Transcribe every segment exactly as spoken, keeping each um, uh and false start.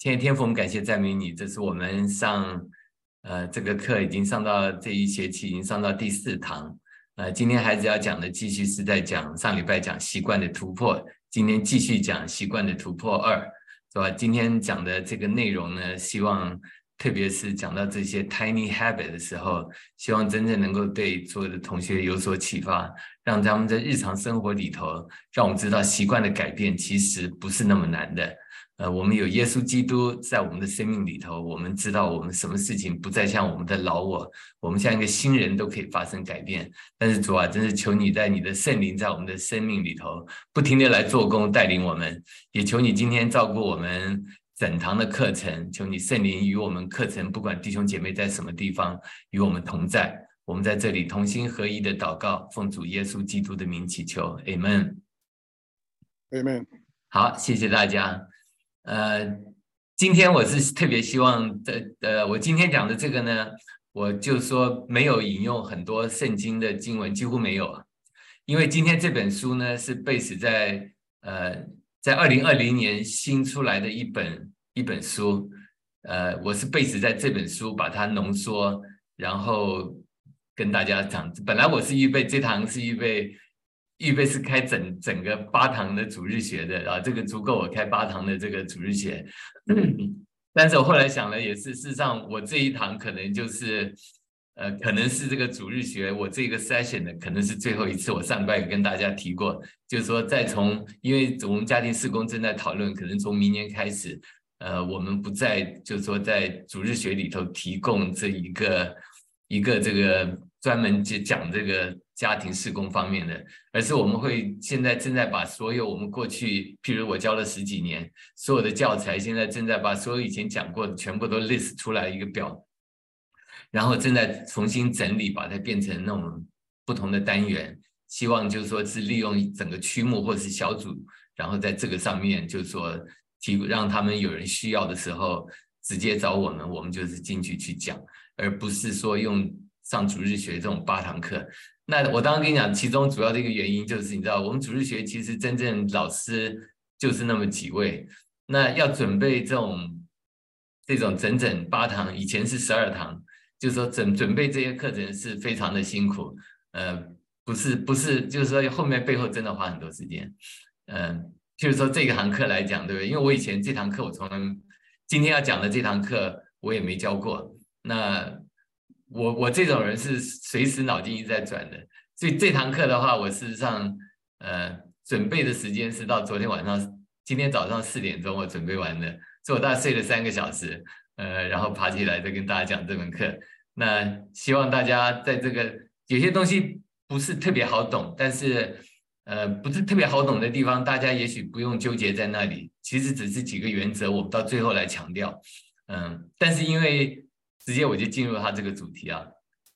天天天父，我们感谢赞美你，这是我们上呃这个课已经上到这一学期已经上到第四堂，呃，今天孩子要讲的继续是在讲上礼拜讲习惯的突破，今天继续讲习惯的突破二，是吧？今天讲的这个内容呢，希望特别是讲到这些 tiny habit 的时候，希望真正能够对所有的同学有所启发，让他们在日常生活里头，让我们知道习惯的改变其实不是那么难的。呃，我们有耶稣基督在我们的生命里头，我们知道我们什么事情不再像我们的老我，我们像一个新人都可以发生改变。但是主啊，真是求你在你的圣灵在我们的生命里头不停的来做工带领我们，也求你今天照顾我们整堂的课程，求你圣灵与我们课程不管弟兄姐妹在什么地方与我们同在，我们在这里同心合一的祷告，奉主耶稣基督的名祈求 Amen Amen。 好，谢谢大家。呃，今天我是特别希望的，呃，我今天讲的这个呢，我就说没有引用很多圣经的经文，几乎没有啊，因为今天这本书呢是 base 在呃在二零二零年新出来的一本一本书，呃，我是 base 在这本书把它浓缩，然后跟大家讲，本来我是预备这堂是预备。预备是开整整个八堂的主日学的啊，这个足够我开八堂的这个主日学。但是我后来想了，也是事实上我这一堂可能就是呃，可能是这个主日学我这个 session 的可能是最后一次。我上礼拜有跟大家提过，就是说再从因为我们家庭事工正在讨论，可能从明年开始，呃，我们不再就是说在主日学里头提供这一个一个这个专门讲这个家庭事工方面的，而是我们会现在正在把所有我们过去，譬如我教了十几年，所有的教材，现在正在把所有以前讲过的全部都 list 出来一个表，然后正在重新整理，把它变成那种不同的单元，希望就是说是利用整个区目或是小组，然后在这个上面就是说提让他们有人需要的时候直接找我们，我们就是进去去讲，而不是说用上主日学这种八堂课。那我刚刚跟你讲，其中主要的一个原因就是，你知道，我们主日学其实真正老师就是那么几位，那要准备这种这种整整八堂，以前是十二堂，就是说准准备这些课程是非常的辛苦，呃，不是不是，就是说后面背后真的花很多时间，嗯、呃，譬如说这个堂课来讲，对不对？因为我以前这堂课我从来，今天要讲的这堂课我也没教过，那。我我这种人是随时脑筋一直在转的，所以这堂课的话，我事实上呃准备的时间是到昨天晚上，今天早上四点钟我准备完的，所以我大概睡了三个小时，呃，然后爬起来再跟大家讲这门课。那希望大家在这个有些东西不是特别好懂，但是呃不是特别好懂的地方，大家也许不用纠结在那里，其实只是几个原则，我们到最后来强调，嗯、呃，但是因为。直接我就进入他这个主题啊。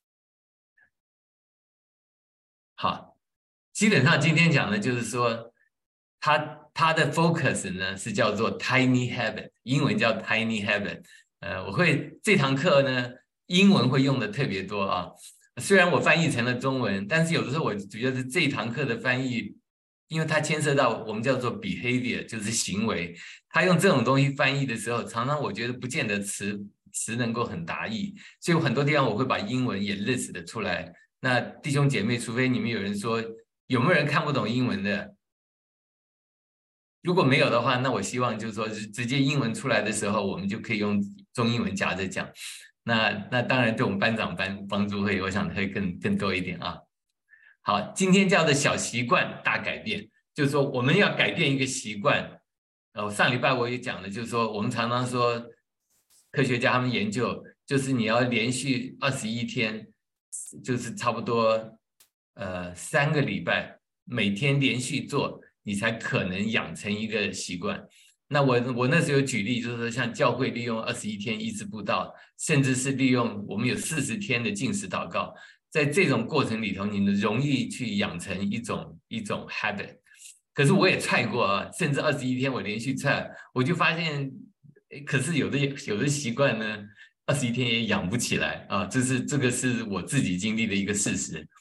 好，基本上今天讲的就是说，他他的 focus 呢是叫做 tiny habit， 英文叫 tiny habit。呃，我会这堂课呢英文会用的特别多啊。虽然我翻译成了中文，但是有的时候我觉得这堂课的翻译，因为它牵涉到我们叫做 behavior， 就是行为，他用这种东西翻译的时候，常常我觉得不见得词。词能够很达意，所以很多地方我会把英文也 list 的出来。那弟兄姐妹，除非你们有人说有没有人看不懂英文的，如果没有的话，那我希望就是说直接英文出来的时候，我们就可以用中英文夹着讲。那那当然对我们班长帮帮助会，我想会更更多一点啊。好，今天叫做小习惯大改变，就是说我们要改变一个习惯。呃，上礼拜我也讲了，就是说我们常常说。科学家他们研究，就是你要连续二十一天，就是差不多呃三个礼拜，每天连续做，你才可能养成一个习惯。那我我那时候举例，就是说像教会利用二十一天医治布道，甚至是利用我们有四十天的禁食祷告，在这种过程里头，你容易去养成一种一种 habit。可是我也 try 过啊，甚至二十一天我连续 try， 我就发现。可是有的有的习惯呢，二十一天也养不起来啊，这是这个是我自己经历的一个事实。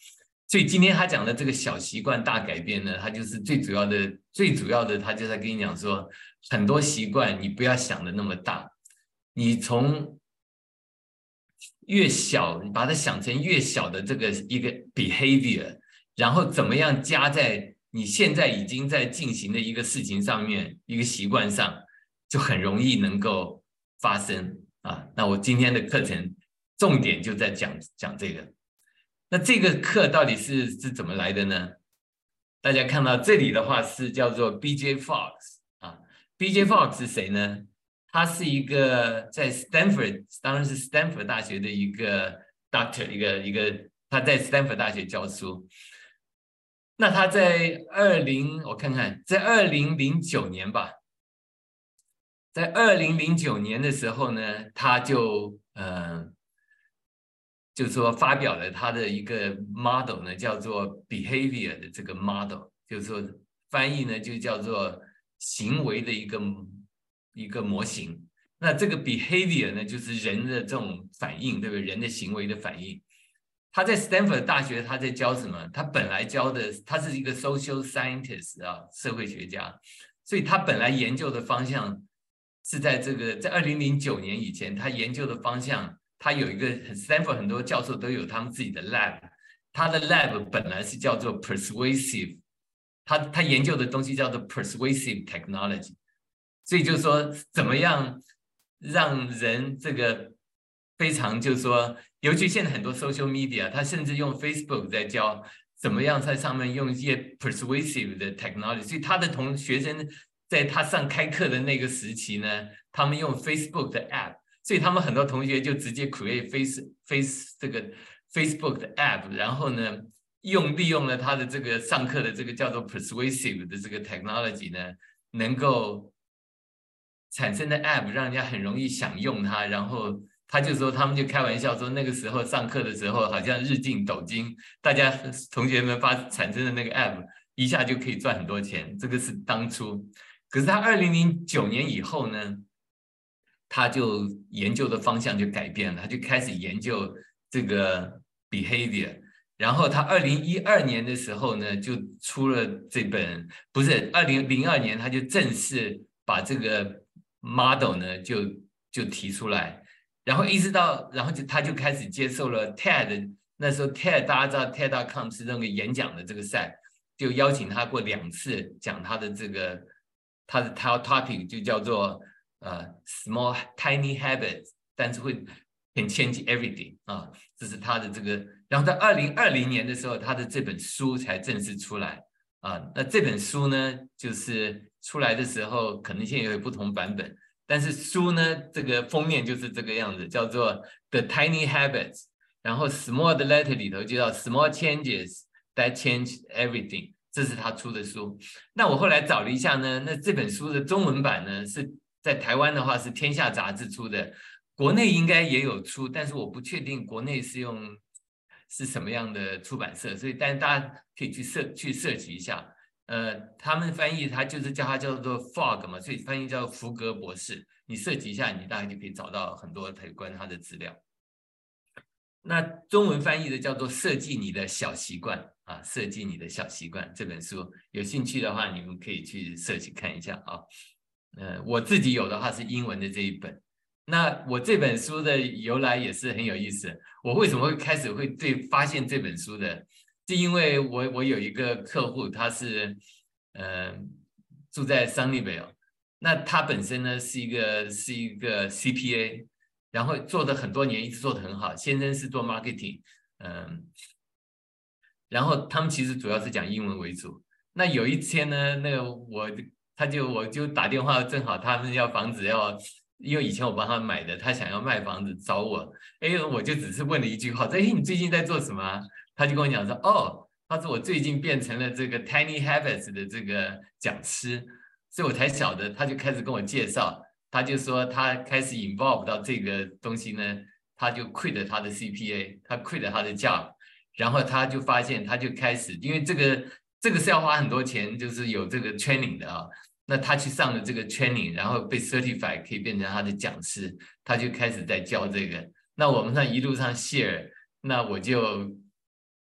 所以今天他讲的这个小习惯大改变呢，他就是最主要的最主要的，他就在跟你讲说，很多习惯你不要想的那么大，你从越小，你把它想成越小的这个一个 behavior， 然后怎么样加在你现在已经在进行的一个事情上面，一个习惯上，就很容易能够发生啊。那我今天的课程重点就在讲讲这个。那这个课到底是是怎么来的呢？大家看到这里的话是叫做 B J Fox 啊 ，B J Fox 是谁呢？他是一个在 Stanford， 当然是 Stanford 大学的一个 doctor， 一个一个他在 Stanford 大学教书。那他在二零，我看看，在二零零九年吧，在二零零九年的时候呢，他就呃。就是说发表了他的一个 model 呢，叫做 behavior 的这个 model， 就是说翻译呢就叫做行为的一个一个模型。那这个 behavior 呢，就是人的这种反应，对不对？人的行为的反应。他在 Stanford 大学，他在教什么？他本来教的，他是一个 social scientist 啊，社会学家，所以他本来研究的方向是在这个在二零零九年以前，他研究的方向。他有一个 Stanford 很多教授都有他们自己的 lab， 他的 lab 本来是叫做 persuasive， 他他研究的东西叫做 persuasive technology， 所以就是说怎么样让人这个非常就是说，尤其现在很多 social media， 他甚至用 Facebook 在教怎么样在上面用一些 persuasive 的 technology， 所以他的同学生在他上开课的那个时期呢，他们用 Facebook 的 app。所以他们很多同学就直接 create face face 这个 Facebook 的 app， 然后呢，用利用了他的这个上课的这个叫做 persuasive 的这个 technology 呢，能够产生的 app 让人家很容易想用它。然后他就说，他们就开玩笑说，那个时候上课的时候好像日进斗金，大家同学们发产生的那个 app 一下就可以赚很多钱。这个是当初，可是他二零零九年以后呢？他就研究的方向就改变了，他就开始研究这个 behavior， 然后他二零一二年的时候呢，就出了这本，不是二零零二年，他就正式把这个 model 呢就就提出来，然后一直到，然后就他就开始接受了 TED， 那时候 TED 大家知道 TED 点 com 是那个演讲的这个赛，就邀请他过两次讲他的这个他的 topic 就叫做。呃、uh, ，small tiny habits， 但是会 can change everything 啊，这是他的这个。然后在二零二零年的时候，他的这本书才正式出来啊。那这本书呢，就是出来的时候，可能现在有不同版本，但是书呢，这个封面就是这个样子，叫做 The Tiny Habits， 然后 small 的 letter 里头就叫 small changes that change everything， 这是他出的书。那我后来找了一下呢，那这本书的中文版呢是。在台湾的话是天下杂志出的，国内应该也有出，但是我不确定国内是用是什么样的出版社，所以但是大家可以去设去设计一下。呃，他们翻译他就是叫它叫做 Fog 嘛，所以翻译叫福格博士。你设计一下，你大概就可以找到很多有关他的资料。那中文翻译的叫做《设计你的小习惯》啊，设计你的小习惯这本书，有兴趣的话，你们可以去设计看一下啊。呃，我自己有的话是英文的这一本。那我这本书的由来也是很有意思。我为什么会开始会对发现这本书的？是因为我我有一个客户，他是呃住在 Sunnyvale， 那他本身呢是一个是一个 C P A， 然后做的很多年，一直做的很好。先生是做 marketing， 嗯、呃，然后他们其实主要是讲英文为主。那有一天呢，那个我。他就我就打电话，正好他们要房子要，因为以前我帮他们买的，他想要卖房子找我，哎，我就只是问了一句话，说，哎，你最近在做什么啊？他就跟我讲说，哦，他说我最近变成了这个 Tiny Habits 的这个讲师，所以我才晓得，他就开始跟我介绍，他就说他开始 involve 到这个东西呢，他就 quit 他的 C P A， 他 quit 他的 job， 然后他就发现，他就开始，因为这个这个是要花很多钱，就是有这个 training 的啊。那他去上了这个 training， 然后被 certify 可以变成他的讲师，他就开始在教这个。那我们上一路上 share， 那我就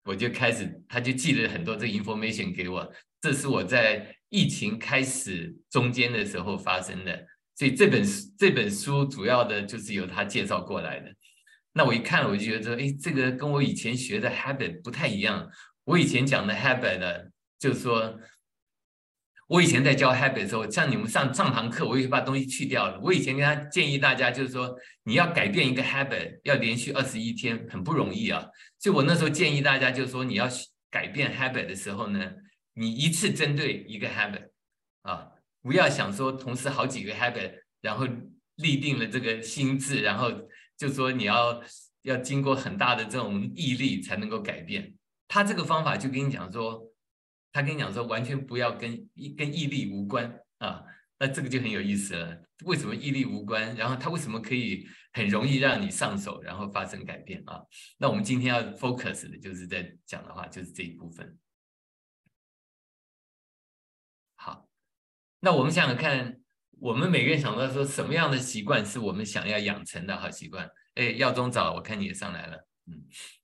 我就开始，他就寄了很多这个 information 给我，这是我在疫情开始中间的时候发生的，所以这本这本书主要的就是由他介绍过来的。那我一看，我就觉得说，哎，这个跟我以前学的 habit 不太一样。我以前讲的 habit 呢，就是说，我以前在教 habit 的时候，像你们上上堂课，我也把东西去掉了。我以前跟他建议大家，就是说，你要改变一个 habit， 要连续二十一天，很不容易啊。所以我那时候建议大家，就是说，你要改变 habit 的时候呢，你一次针对一个 habit 啊，不要想说同时好几个 habit， 然后立定了这个心智，然后就说你要要经过很大的这种毅力才能够改变。他这个方法就跟你讲说，他跟你讲说完全不要跟跟毅力无关啊，那这个就很有意思了。为什么毅力无关？然后他为什么可以很容易让你上手，然后发生改变啊？那我们今天要 focus 的就是在讲的话，就是这一部分。好，那我们想想看，我们每个人想到说什么样的习惯是我们想要养成的好习惯？哎，耀宗早，我看你也上来了，嗯，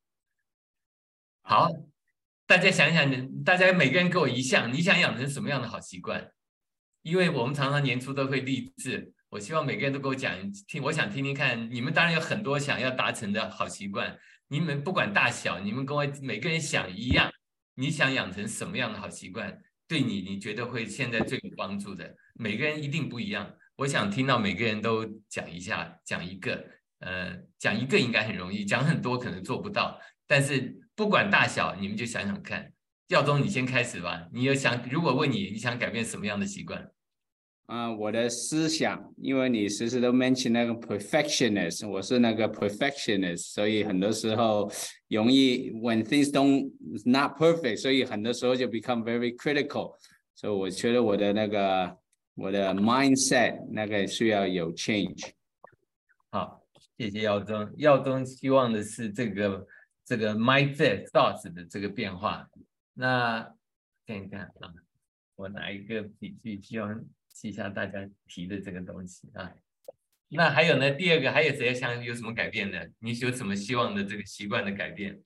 好，大家想想，大家每个人给我一项，你想养成什么样的好习惯？因为我们常常年初都会励志，我希望每个人都给我讲听，我想听听看，你们当然有很多想要达成的好习惯，你们不管大小，你们跟我每个人想一样，你想养成什么样的好习惯？对你，你觉得会现在最有帮助的？每个人一定不一样。我想听到每个人都讲一下，讲一个，呃，讲一个应该很容易，讲很多可能做不到。但是不管大小，你们就想想看。耀宗，你先开始吧。你有想，如果问你，你想改变什么样的习惯？ 啊、呃，我的思想，因为你时时都 mention 那个 perfectionist， 我是那个 perfectionist， 所以很多时候容易 when things don't not perfect， 所以很多时候就 become very critical， 所以我觉得我的那个我的 mindset 那个需要有 change。 好，谢谢耀宗。耀宗希望的是这个这个 mindset thoughts 的这个变化。那看一看啊，我拿一个笔记，希望记一下大家提的这个东西啊。那还有呢？第二个还有谁想有什么改变的？你有什么希望的这个习惯的改变？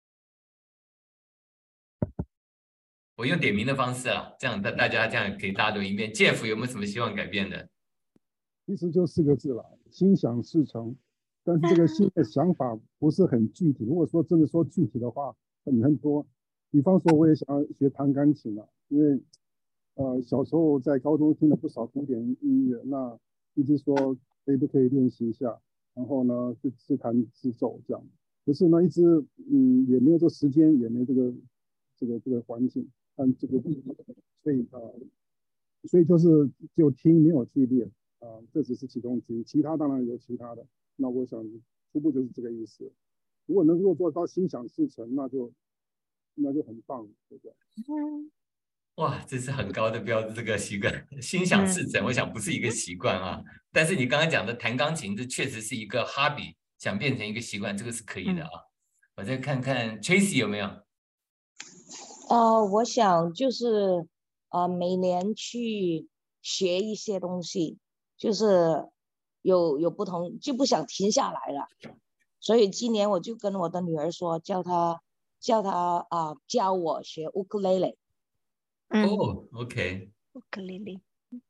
我用点名的方式啊，这样大大家这样可以大读一遍。Jeff 有没有什么希望改变的？ 其实就四个字了，心想事成。但是这个新的想法不是很具体。如果说真的说具体的话，很很多。比方说，我也想要学弹钢琴了，因为呃小时候在高中听了不少古典音乐，那一直说可以不可以练习一下，然后呢就自弹自奏这样。可是呢，一直嗯也没有这时间，也没这个这个这个环境，但这个地方，所以呃所以就是就听没有去练啊、呃，这只是其中之一，其他当然有其他的。那我想初步就是这个意思。如果能够做到心想事成，那就那就很棒，对不对？ 哇，这是很高的标志，这个习惯，心想事成，我想不是一个习惯啊。但是你刚刚讲的弹钢琴，这确实是一个 hobby， 想变成一个习惯，这个是可以的啊。我再看看 Tracy 有没有？ 呃，我想就是呃每年去学一些东西，就是有有不同，就不想停下来了。所以今年我就跟我的女儿说，叫她叫她啊、呃、教我学乌克丽丽。 哦、oh, ，OK， 乌克丽丽，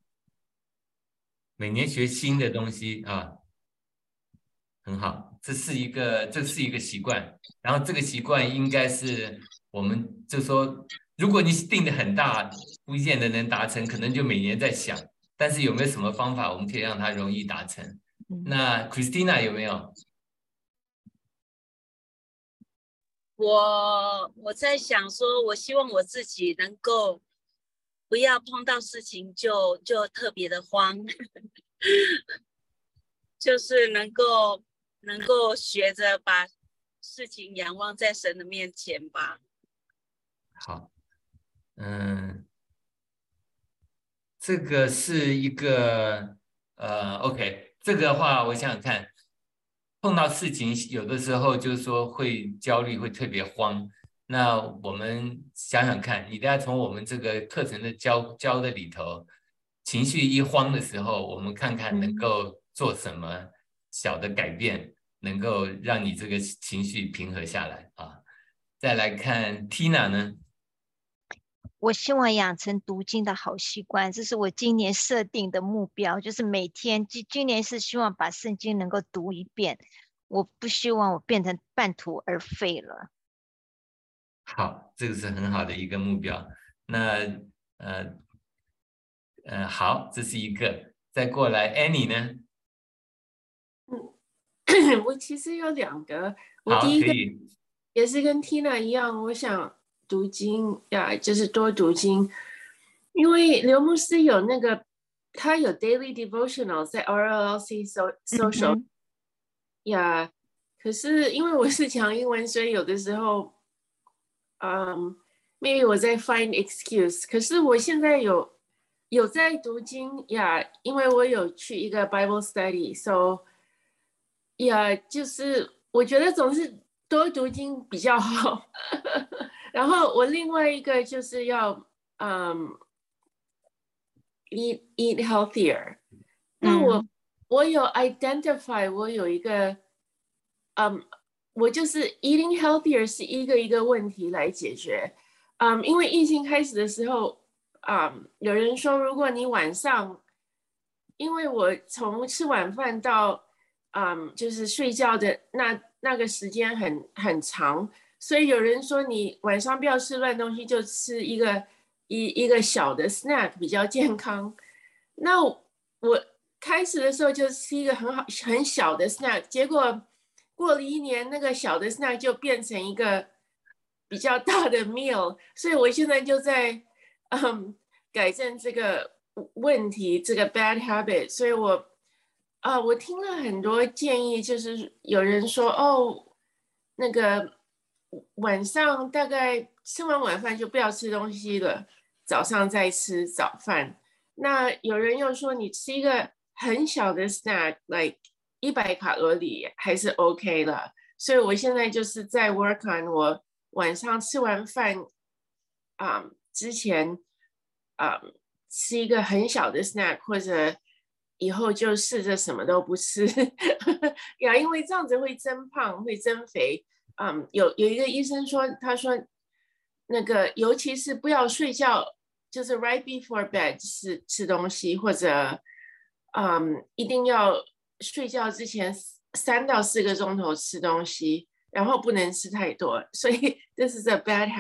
每年学新的东西啊，很好，这是一个这是一个习惯，然后这个习惯应该是我们就说，如果你定的很大，不见得能达成，可能就每年在想，但是有没有什么方法我们可以让它容易达成？嗯、那 Christina 有没有？ 我我在想说，我希望我自己能够不要碰到事情就就特别的慌，就是能够能够学着把事情仰望在神的面前吧。 好，嗯，这个是一个呃 ，OK， 这个的话，我想想看。碰到事情有的时候就是说会焦虑，会特别慌。那我们想想看，你大家从我们这个课程的教教的里头，情绪一慌的时候，我们看看能够做什么小的改变，能够让你这个情绪平和下来啊。 再来看 Tina 呢？ 我希望养成读经的好习惯，这是我今年设定的目标，就是每天今今年是希望把圣经能够读一遍，我不希望我变成半途而废了。 好，这个是很好的一个目标。那呃呃，好，这是一个。再过来 Annie 呢？ 嗯，我其实有两个，我第一个也是跟 Tina 一样，我想读经呀，就是多读经，因为刘牧师有那个他有 daily devotional 在 R L L C social 呀、嗯，可是因为我是讲英文，所以有的时候，嗯 ，maybe 我在 find excuse， 可是我现在有有在读经呀，因为我有去一个 Bible study，so 呀，就是我觉得总是多读经比较好。然后我另外一个就是要嗯 eat eat healthier。那我、嗯、我有 identify， 我有一个嗯，我就是 eating healthier 是一个一个问题来解决。嗯，因为疫情开始的时候，嗯，有人说如果你晚上，因为我从吃晚饭到嗯，就是睡觉的那那个时间很很长，所以有人说你晚上不要吃乱东西，就吃一个一一个小的 snack 比较健康。那我开始的时候就吃一个很好很小的 snack， 结果过了一年，那个小的 snack 就变成一个比较大的 meal， 所以我现在就在嗯改正这个问题，这个 bad habit， 所以我。啊，我听了很多建议，就是有人说哦，那个晚上大概吃完晚饭就不要吃东西了，早上再吃早饭。那有人又说你吃一个很小的 snack，like 一百卡路里还是 OK 了。所以我现在就是在 work on 我晚上吃完饭啊、um, 之前啊、um, 吃一个很小的 snack， 或者以后就试着什么都不吃呀，因为这样子会增胖，会增肥。嗯，有有一个医生说，他说那个尤其是不要睡觉，就是 right before bed 吃吃东西，或者嗯一定要睡觉之前三到四个钟头吃东西，然后不能吃太多。所以这是 a bad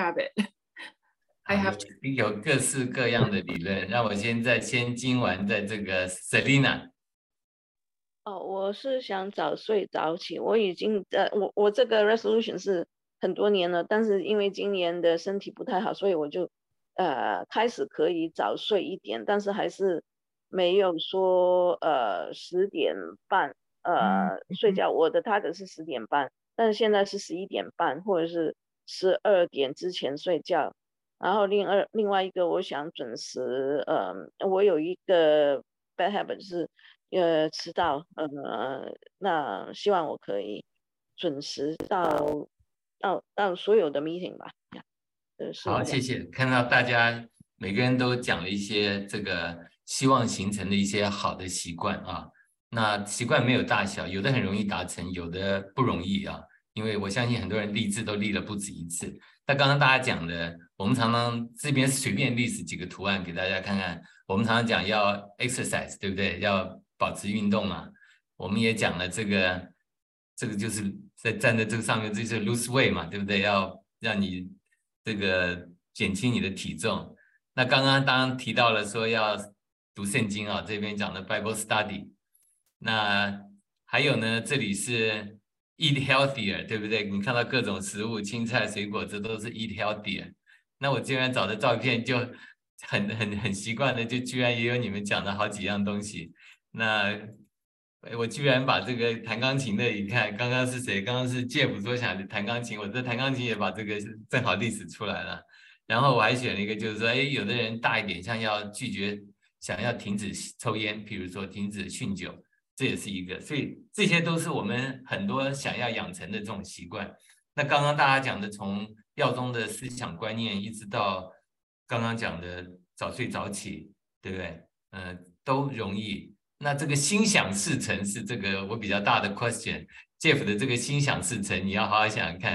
habit。I have to 有各式各样的理论，让我现在先听完在这个 Selina。 哦，我是想早睡早起，我已经呃，我我这个 resolution 是很多年了，但是因为今年的身体不太好，所以我就呃开始可以早睡一点，但是还是没有说呃十点半呃睡觉，我的 target 是十点半，但是现在是十一点半或者是十二点之前睡觉。然后另二另外一个，我想准时，呃，我有一个 bad habit 就是呃迟到，呃，那希望我可以准时到到到所有的 meeting 吧。 好，谢谢。看到大家每个人都讲了一些这个希望形成的一些好的习惯啊，那习惯没有大小，有的很容易达成，有的不容易啊。因为我相信很多人立志都立了不止一次。那刚刚大家讲的，我们常常这边随便列几个图案给大家看看。我们常常讲要 exercise， 对不对？要保持运动嘛。我们也讲了这个，这个就是在站在这个上面，这就是 lose weight 嘛，对不对？要让你这个减轻你的体重。那刚刚当然提到了说要读圣经啊，这边讲的 Bible study。那还有呢，这里是eat healthier， 对不对？你看到各种食物，青菜、水果，这都是 eat healthier。那我今天找的照片就很很很习惯的，就居然也有你们讲的好几样东西。那我居然把这个弹钢琴的，你看刚刚是谁？刚刚是Jeff说想弹钢琴，我这弹钢琴也把这个正好历史出来了。然后我还选了一个，就是说，哎，有的人大一点，像要拒绝，想要停止抽烟，譬如说停止酗酒。这也是一个，所以这些都是我们很多想要养成的这种习惯。那刚刚大家讲的，从药中的思想观念，一直到刚刚讲的早睡早起，对不对？呃，都容易。那这个心想事成是这个我比较大的 question。Jeff 的这个心想事成，你要好好想想看，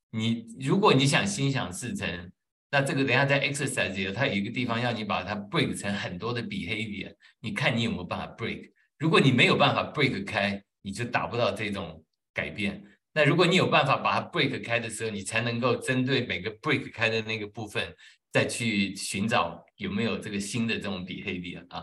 你如果你想心想事成，那这个等一下在 exercise 里头，它有一个地方要你把它 break 成很多的 behavior， 你看你有没有办法 break。如果你没有办法 break 开，你就达不到这种改变。那如果你有办法把它 break 开的时候，你才能够针对每个 break 开的那个部分，再去寻找有没有这个新的这种 behavior 啊。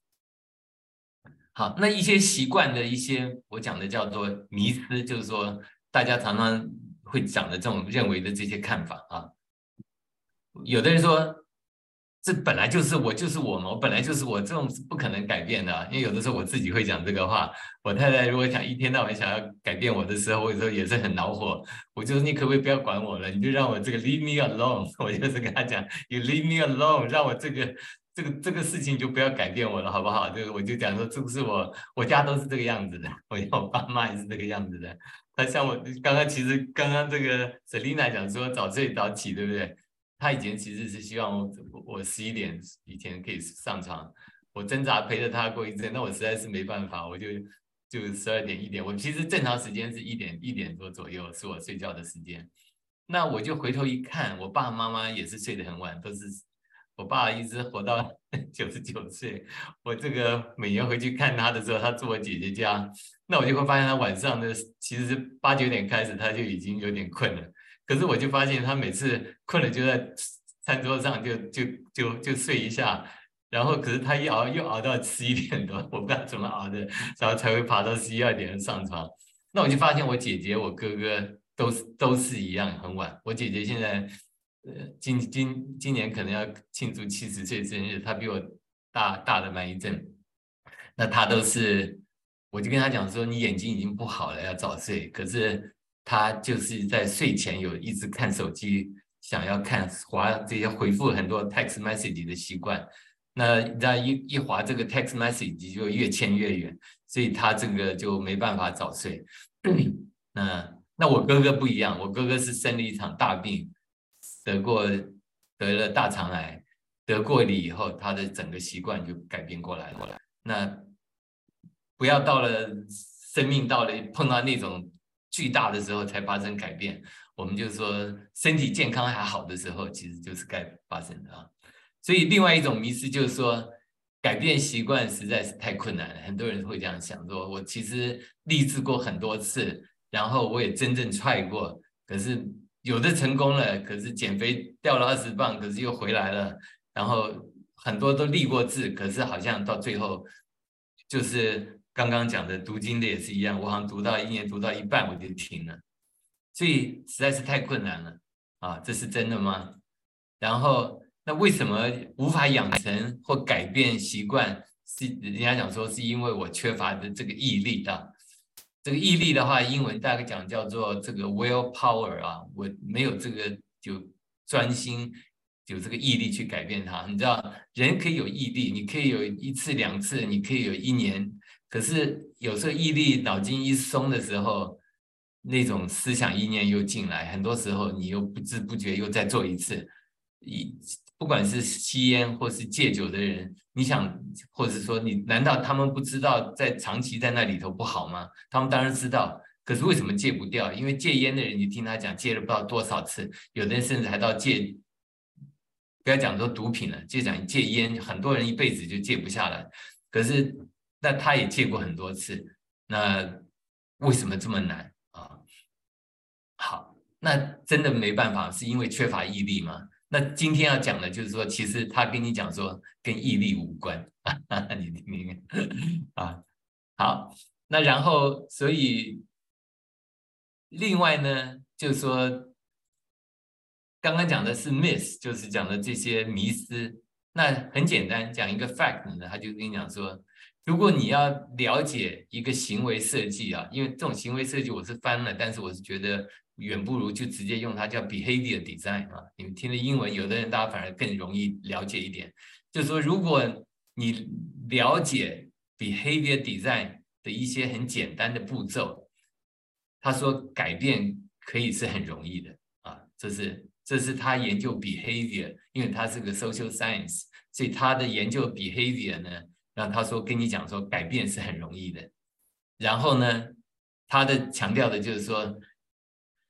好，那一些习惯的一些我讲的叫做迷思，就是说大家常常会讲的这种认为的这些看法啊。有的人说这本来就是我，就是我嘛，我本来就是我，这种是不可能改变的、啊。因为有的时候我自己会讲这个话，我太太如果想一天到晚想要改变我的时候，我有时候也是很恼火。我就说你可不可以不要管我了，你就让我这个 leave me alone。我就是跟他讲 ，you leave me alone， 让我这个这个这个事情就不要改变我了，好不好？这个我就讲说，这不是我，我家都是这个样子的，我我爸妈也是这个样子的。他像我刚刚其实刚刚这个 Selina 讲说早睡早起，对不对？他以前其实是希望我我十一点以前可以上床，我挣扎陪着他过一阵，那我实在是没办法，我就就十二点一点，我其实正常时间是一点一点多左右是我睡觉的时间。那我就回头一看，我爸爸妈妈也是睡得很晚，都是我爸一直活到九十九岁，我这个每年回去看他的时候，他住我姐姐家，那我就会发现他晚上的其实是八九点开始他就已经有点困了。可是我就发现他每次困了就在餐桌上就就就就睡一下，然后可是他一熬又熬到十一点多，我不知道怎么熬的，然后才会爬到十一二点上床。那我就发现我姐姐我哥哥都是都是一样很晚。我姐姐现在呃今今今年可能要庆祝七十岁生日，她比我大大了蛮一阵。那她都是，我就跟她讲说，你眼睛已经不好了，要早睡。可是他就是在睡前有一直看手机，想要看滑这些回复很多 text message 的习惯。那那一一滑这个 text message 就越牵越远，所以他这个就没办法早睡。那那我哥哥不一样，我哥哥是生了一场大病，得过得了大肠癌，得过了以后，他的整个习惯就改变过来了。那不要到了生命到了碰到那种巨大的时候才发生改变，我们就是说身体健康还好的时候，其实就是该发生的啊。所以另外一种迷思就是说，改变习惯实在是太困难了。很多人会这样想说，我其实励志过很多次，然后我也真正 try 过，可是有的成功了，可是减肥掉了二十磅，可是又回来了，然后很多都立过志，可是好像到最后就是刚刚讲的读经的也是一样，我好像读到一年读到一半我就停了，所以实在是太困难了啊！这是真的吗？然后那为什么无法养成或改变习惯？是人家讲说是因为我缺乏的这个毅力啊。这个毅力的话，英文大概讲叫做这个 willpower 啊，我没有这个就专心有这个毅力去改变它。你知道，人可以有毅力，你可以有一次两次，你可以有一年。可是有时候毅力脑筋一松的时候，那种思想意念又进来，很多时候你又不知不觉又再做一次。一不管是吸烟或是戒酒的人，你想，或者说你难道他们不知道在长期在那里头不好吗？他们当然知道，可是为什么戒不掉？因为戒烟的人，你听他讲戒了不知道多少次，有的人甚至还到戒，不要讲说毒品了，就讲戒烟，很多人一辈子就戒不下来。可是那他也戒过很多次，那为什么这么难啊？好，那真的没办法，是因为缺乏毅力吗？那今天要讲的就是说，其实他跟你讲说跟毅力无关，你听听啊。好，那然后所以另外呢，就是说刚刚讲的是 myth， 就是讲的这些迷思。那很简单，讲一个 fact 呢，他就跟你讲说，如果你要了解一个行为设计啊，因为这种行为设计我是翻了，但是我是觉得远不如就直接用它叫 behavior design 啊。你们听了英文，有的人大家反而更容易了解一点。就是说，如果你了解 behavior design 的一些很简单的步骤，他说改变可以是很容易的啊。这是这是他研究 behavior， 因为他是个 social science， 所以他的研究 behavior 呢，让他说跟你讲说改变是很容易的。然后呢，他的强调的就是说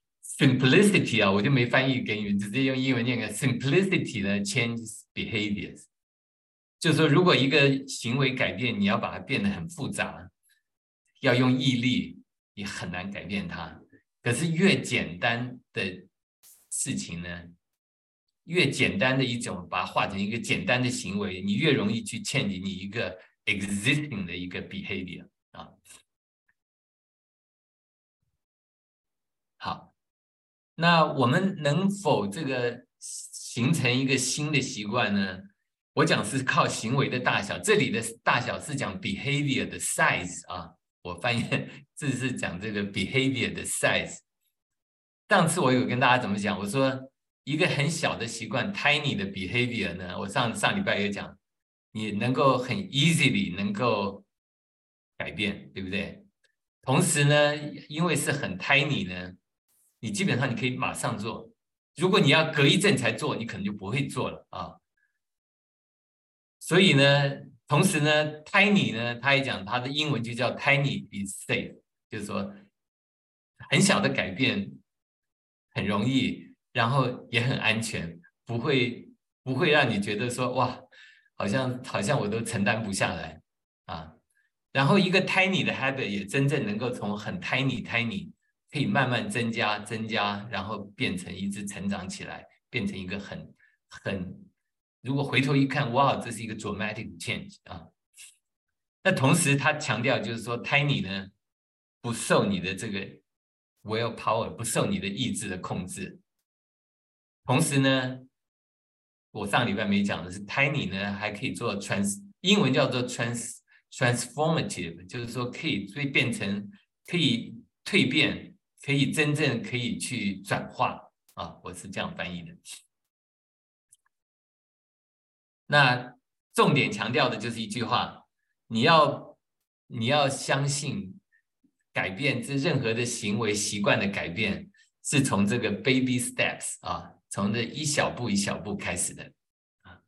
simplicity 啊，我就没翻译给你们，直接用英文念个 simplicity 呢 changes behaviors， 就是说如果一个行为改变，你要把它变得很复杂，要用毅力也很难改变它。可是越简单的事情呢，越简单的一种把它化成一个简单的行为，你越容易去 change 你一个 existing 的一个 behavior 啊。好，那我们能否这个形成一个新的习惯呢？我讲是靠行为的大小，这里的大小是讲 behavior 的 size 啊，我翻译这是讲这个 behavior 的 size。上次我有跟大家怎么讲？我说一个很小的习惯 tiny 的 behavior 呢，我上上礼拜也讲，你能够很 easily 能够改变，对不对？同时呢，因为是很 tiny 呢，你基本上你可以马上做。如果你要隔一阵才做，你可能就不会做了啊。所以呢，同时呢 ，tiny 呢，他也讲他的英文就叫 tiny is safe， 就是说很小的改变很容易，然后也很安全，不会不会让你觉得说哇，好像好像我都承担不下来啊。然后一个 tiny 的 habit 也真正能够从很 tiny tiny 可以慢慢增加增加，然后变成一直成长起来，变成一个很很。如果回头一看，哇，这是一个 dramatic change 啊！那同时他强调就是说 ，tiny 呢不受你的这个 will power， 不受你的意志的控制。同时呢，我上礼拜没讲的是 tiny 呢还可以做 trans， 英文叫做 trans transformative， 就是说可以所以变成可以蜕变，可以真正可以去转化啊，我是这样翻译的。那重点强调的就是一句话，你要你要相信改变这任何的行为习惯的改变是从这个 baby steps 啊，从这一小步一小步开始的啊。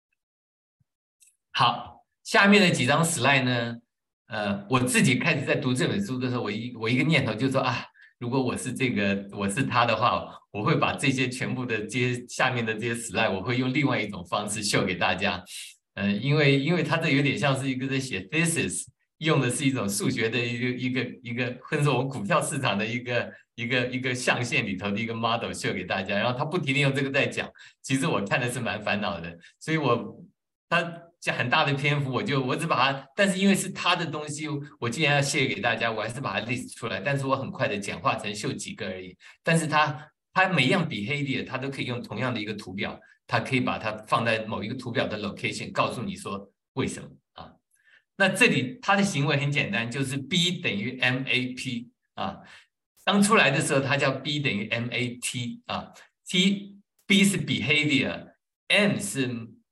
好，下面的几张 slide 呢，呃，我自己开始在读这本书的时候，我一我一个念头就说啊，如果我是这个我是他的话，我会把这些全部的这些下面的这些 slide， 我会用另外一种方式秀给大家。呃，因为因为它这有点像是一个在写 thesis， 用的是一种数学的一个一个一个，或者说我们股票市场的一个一个一个象限里头的一个 model 秀给大家，然后他不停地用这个在讲，其实我看的是蛮烦恼的，所以我他很大的篇幅，我就我只把它，但是因为是他的东西，我既然要share给大家，我还是把它 list 出来，但是我很快的简化成秀几个而已，但是它它每一样 behavior 它都可以用同样的一个图表，它可以把它放在某一个图表的 location， 告诉你说为什么啊？那这里它的行为很简单，就是 B 等于 M A P 啊，刚出来的时候它叫 B 等于 M A T 啊 ，T B 是 behavior，M 是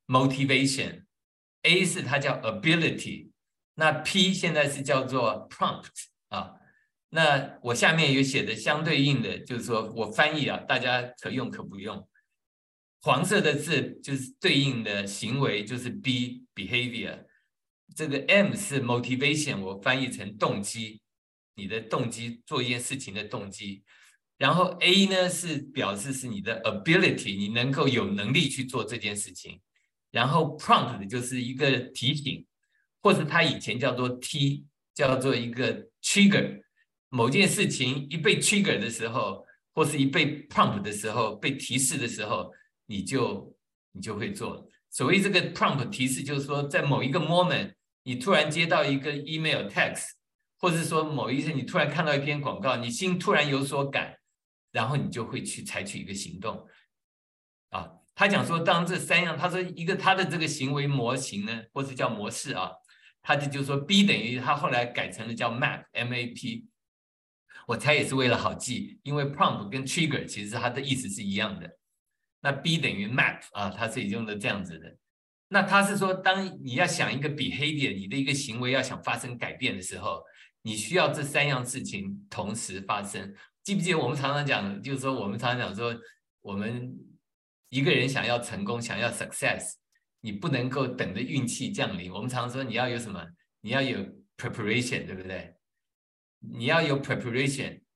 motivation。A 是它叫 ability， 那 P 现在是叫做 prompt 啊。那我下面有写的相对应的，就是说我翻译啊，大家可用可不用。黄色的字就是对应的行为，就是 B behavior。这个 M 是 motivation， 我翻译成动机，你的动机做一件事情的动机。然后 A 呢是表示是你的 ability， 你能够有能力去做这件事情。然后 prompt 就是一个提醒，或是它以前叫做 T， 叫做一个 trigger。某件事情一被 trigger 的时候，或是一被 prompt 的时候，被提示的时候，你就你就会做。所谓这个 prompt 提示，就是说在某一个 moment， 你突然接到一个 email text， 或是说某一次你突然看到一篇广告，你心突然有所感，然后你就会去采取一个行动啊。他讲说，当这三样，他说一个他的这个行为模型呢，或是叫模式啊，他就就说 B 等于他后来改成了叫 map M A P， 我猜也是为了好记，因为 prompt 跟 trigger 其实它的意思是一样的。那 B 等于 map 啊，它是用的这样子的。那他是说，当你要想一个 behavior， 你的一个行为要想发生改变的时候，你需要这三样事情同时发生。记不记得我们常常讲，就是说我们常常讲说，我们一个人想要成功，想要 success， 你不能够等着运气降临。我们常说你要有什么？你要有 preparation， 对不对？你要有 preparation，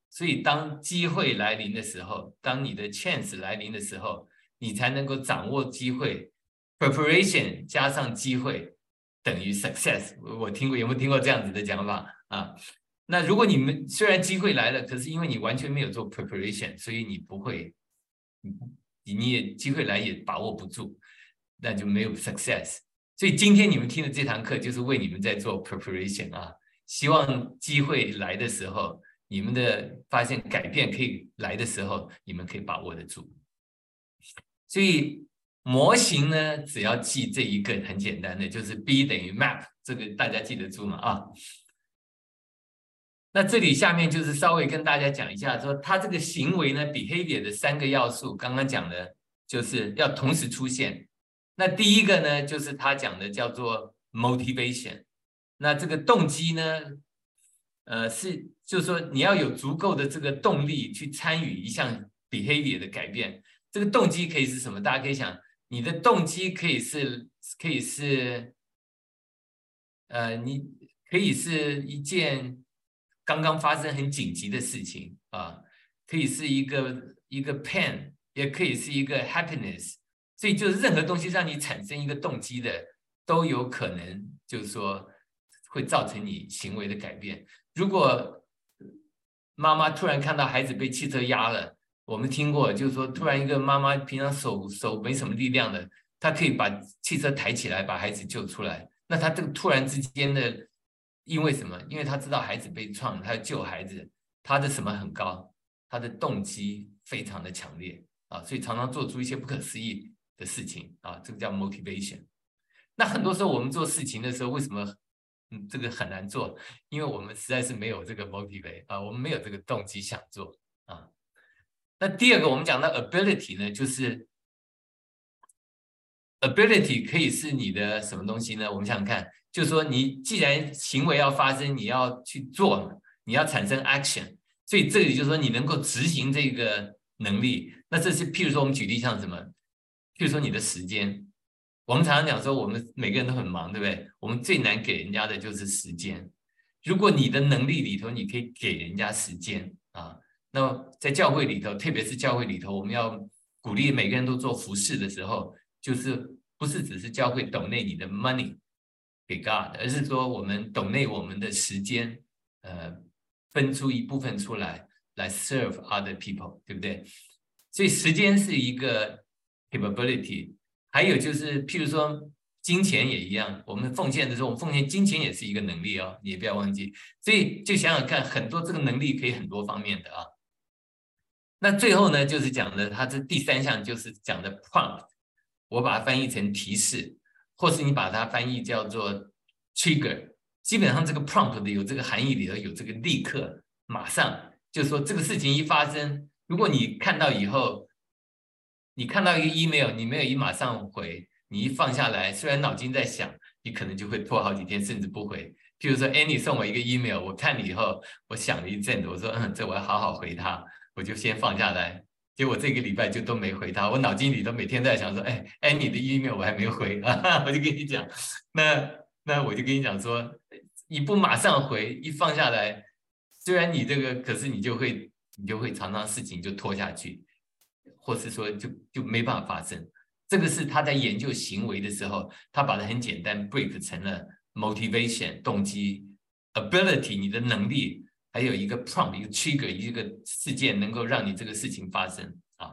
所以当机会来临的时候，当你的 chance 来临的时候，你才能够掌握机会。Preparation 加上机会等于 success。我听过，有没有听过这样子的讲法啊？那如果你们虽然机会来了，可是因为你完全没有做 preparation， 所以你不会，你也机会来也把握不住，那就没有 success。所以今天你们听的这堂课就是为你们在做 preparation 啊，希望机会来的时候，你们的发现改变可以来的时候，你们可以把握得住。所以模型呢，只要记这一个很简单的，就是 B 等于 map， 这个大家记得住吗？啊，那这里下面就是稍微跟大家讲一下，说它这个行为呢 behavior 的三个要素，刚刚讲的就是要同时出现。那第一个呢，就是他讲的叫做 motivation。那这个动机呢，呃，是就是说你要有足够的这个动力去参与一项 behavior 的改变。这个动机可以是什么？大家可以想，你的动机可以是可以是，呃，你可以是一件刚刚发生很紧急的事情啊，可以是一个一个 pain， 也可以是一个 happiness。所以就是任何东西让你产生一个动机的，都有可能就是说会造成你行为的改变。如果妈妈突然看到孩子被汽车压了，我们听过，就是说突然一个妈妈平常手手没什么力量的，她可以把汽车抬起来把孩子救出来。那她这个突然之间的，因为什么？因为她知道孩子被撞，她要救孩子，她的什么很高？她的动机非常的强烈啊，所以常常做出一些不可思议的事情啊，这个叫 motivation。那很多时候我们做事情的时候，为什么嗯这个很难做？因为我们实在是没有这个 motivate 啊，我们没有这个动机想做啊。那第二个我们讲到 ability 呢，就是 ability 可以是你的什么东西呢？我们想想看，就是说你既然行为要发生，你要去做，你要产生 action， 所以这里就是说你能够执行这个能力。那这是譬如说我们举例像什么？譬如说你的时间，我们常常讲说我们每个人都很忙，对不对？我们最难给人家的就是时间。如果你的能力里头你可以给人家时间啊。那在教会里头，特别是教会里头，我们要鼓励每个人都做服事的时候，就是不是只是教会 donate 你的 money 给 God， 而是说我们 donate 我们的时间，呃，分出一部分出来来 serve other people， 对不对？所以时间是一个 capability， 还有就是譬如说金钱也一样，我们奉献的时候，我们奉献金钱也是一个能力哦，你也不要忘记。所以就想想看，很多这个能力可以很多方面的啊。那最后呢，就是讲的，它这第三项就是讲的 prompt， 我把它翻译成提示，或是你把它翻译叫做 trigger。基本上这个 prompt 的有这个含义里头有这个立刻、马上，就是说这个事情一发生，如果你看到以后，你看到一个 email， 你没有一马上回，你一放下来，虽然脑筋在想，你可能就会拖好几天，甚至不回。譬如说 Annie 送我一个 email， 我看了以后，我想了一阵子，我说嗯，这我要好好回他。我就先放下来，结果这个礼拜就都没回他。我脑筋里都每天在想说，哎哎，你的 email 我还没回啊，我就跟你讲，那那我就跟你讲说，你不马上回，一放下来，虽然你这个，可是你就会你就会常常事情就拖下去，或是说就就没办法发生。这个是他在研究行为的时候，他把它很简单 break 成了 motivation 动机 ，ability 你的能力。还有一个 prompt， 一个 trigger， 一个事件能够让你这个事情发生啊。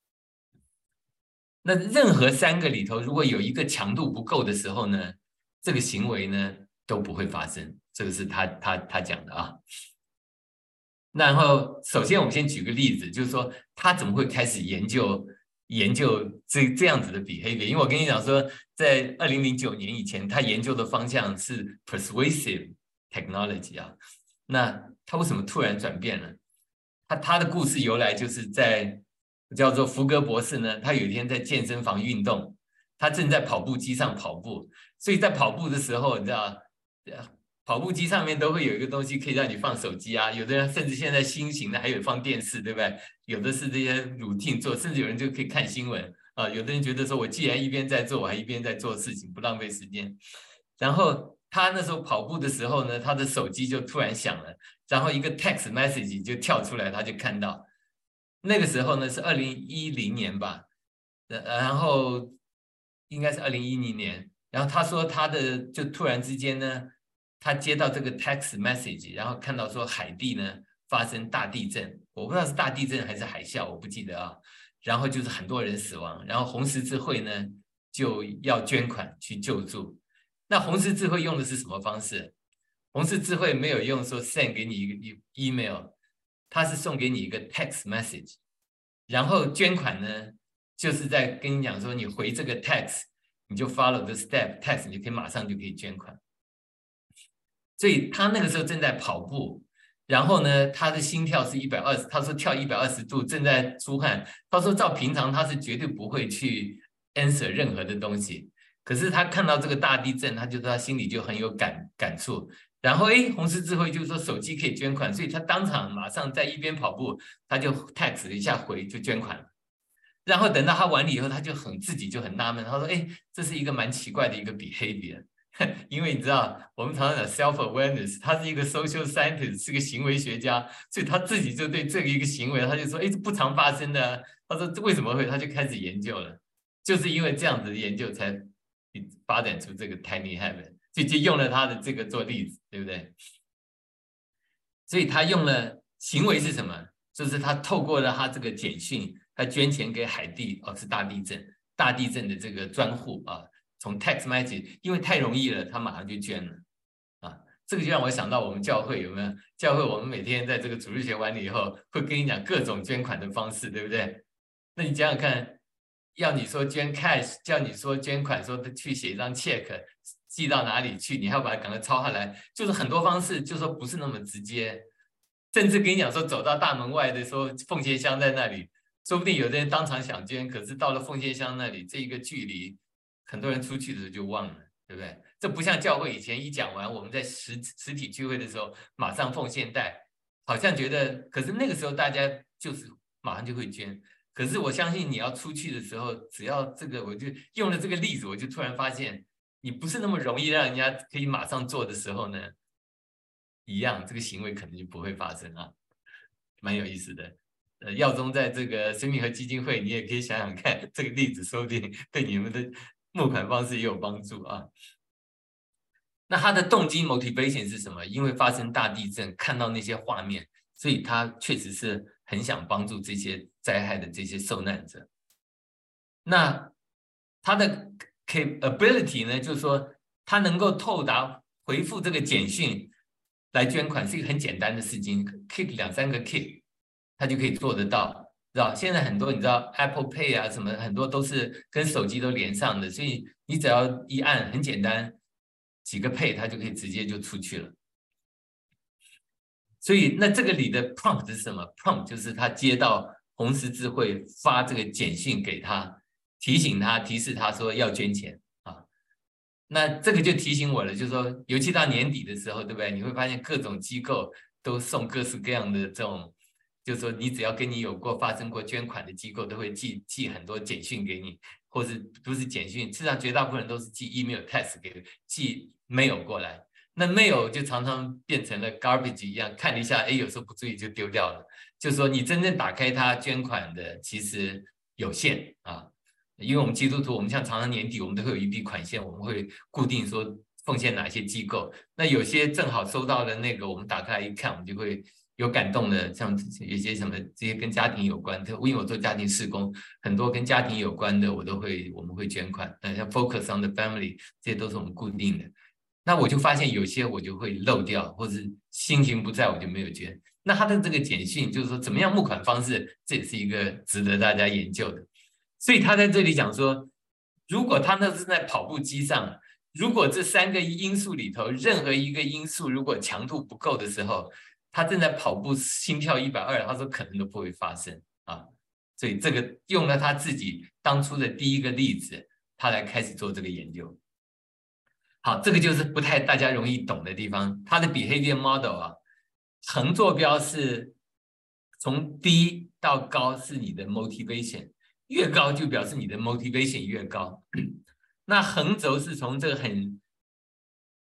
那任何三个里头，如果有一个强度不够的时候呢，这个行为呢都不会发生。这个是他他他讲的啊。然后，首先我们先举个例子，就是说他怎么会开始研究研究这这样子的 behavior？ 因为我跟你讲说，在二零零九年以前，他研究的方向是 persuasive technology 啊。那他为什么突然转变了？他他的故事由来就是在叫做福格博士呢，他有一天在健身房运动，他正在跑步机上跑步，所以在跑步的时候，你知道，跑步机上面都会有一个东西可以让你放手机啊，有的人甚至现在新型的还有放电视，对不对？有的是这些 routine 做，甚至有人就可以看新闻啊。有的人觉得说我既然一边在做，我还一边在做事情，不浪费时间。然后他那时候跑步的时候呢，他的手机就突然响了，然后一个 text message 就跳出来，他就看到。那个时候呢是二零一零年吧，然后应该是二零一零年，然后他说他的就突然之间呢，他接到这个 text message， 然后看到说海地呢发生大地震，我不知道是大地震还是海啸，我不记得啊。然后就是很多人死亡，然后红十字会呢就要捐款去救助。那红十字会用的是什么方式？红十字会没有用说 send 给你一个 email， 它是送给你一个 text message， 然后捐款呢就是在跟你讲说你回这个 text， 你就 follow the step text， 你就可以马上就可以捐款。所以他那个时候正在跑步，然后呢他的心跳是一百二十，他说跳一百二十度，正在出汗。他说照平常他是绝对不会去 answer 任何的东西，可是他看到这个大地震，他就他心里就很有感感触。然后哎，红十字会就说手机可以捐款，所以他当场马上在一边跑步，他就 text 一下回就捐款了。然后等到他完了以后，他就很自己就很纳闷，他说哎，这是一个蛮奇怪的一个 behavior。因为你知道，我们常常讲 self-awareness， 他是一个 social scientist， 是个行为学家，所以他自己就对这个一个行为，他就说，哎，这不常发生的、啊。他说这为什么会？他就开始研究了，就是因为这样子的研究才发展出这个 tiny habit， 所以就用了他的这个做例子，对不对？所以他用了行为是什么？就是他透过了他这个简讯，他捐钱给海地，哦，是大地震，大地震的这个专户啊。从 text message， 因为太容易了，他马上就捐了啊！这个就让我想到我们教会有没有？教会我们每天在这个主日学完了以后，会跟你讲各种捐款的方式，对不对？那你想想看，要你说捐 cash， 叫你说捐款，说去写一张 check， 寄到哪里去，你还要把它赶快抄下来，就是很多方式，就说不是那么直接，甚至跟你讲说走到大门外的说奉献箱在那里，说不定有的人当场想捐，可是到了奉献箱那里，这一个距离。很多人出去的时候就忘了，对不对？这不像教会以前一讲完，我们在实实体聚会的时候马上奉献袋，好像觉得，可是那个时候大家就是马上就会捐。可是我相信你要出去的时候，只要这个，我就用了这个例子，我就突然发现，你不是那么容易让人家可以马上做的时候呢，一样这个行为可能就不会发生啊，蛮有意思的。呃，耀宗在这个生命和基金会，你也可以想想看，这个例子说不定对你们的募款方式也有帮助啊。那他的动机 motivation 是什么？因为发生大地震，看到那些画面，所以他确实是很想帮助这些灾害的这些受难者。那他的 capability 呢，就是说他能够透达回复这个简讯来捐款，是一个很简单的事情 ，click 两三个 click， 他就可以做得到。知道现在很多你知道 Apple Pay 啊什么很多都是跟手机都连上的，所以你只要一按很简单，几个 Pay 它就可以直接就出去了。所以那这个里的 prompt 是什么 ？prompt 就是他接到红十字会发这个简讯给他，提醒他提示他说要捐钱啊。那这个就提醒我了，就是说尤其到年底的时候，对不对？你会发现各种机构都送各式各样的这种。就是说，你只要跟你有过发生过捐款的机构，都会寄寄很多简讯给你，或是不是简讯，事实上绝大部分人都是寄 email text 给寄 mail 过来。那 mail 就常常变成了 garbage 一样，看一下，哎，有时候不注意就丢掉了。就是说，你真正打开它捐款的其实有限啊，因为我们基督徒，我们像常常年底我们都会有一笔款项，我们会固定说奉献哪些机构。那有些正好收到了那个，我们打开来一看，我们就会。有感动的，像有些什么这些跟家庭有关的，因为我做家庭事工，很多跟家庭有关的我都会我们会捐款，呃，像 Focus on the Family 这些都是我们固定的。那我就发现有些我就会漏掉，或是心情不在我就没有捐。那他的这个简讯就是说怎么样募款方式，这也是一个值得大家研究的。所以他在这里讲说，如果他那是在跑步机上，如果这三个因素里头任何一个因素如果强度不够的时候，他正在跑步，心跳一百二，他说可能都不会发生啊，所以这个用了他自己当初的第一个例子，他来开始做这个研究。好，这个就是不太大家容易懂的地方。他的 behavior model 啊，横坐标是从低到高是你的 motivation， 越高就表示你的 motivation 越高。那横轴是从这个很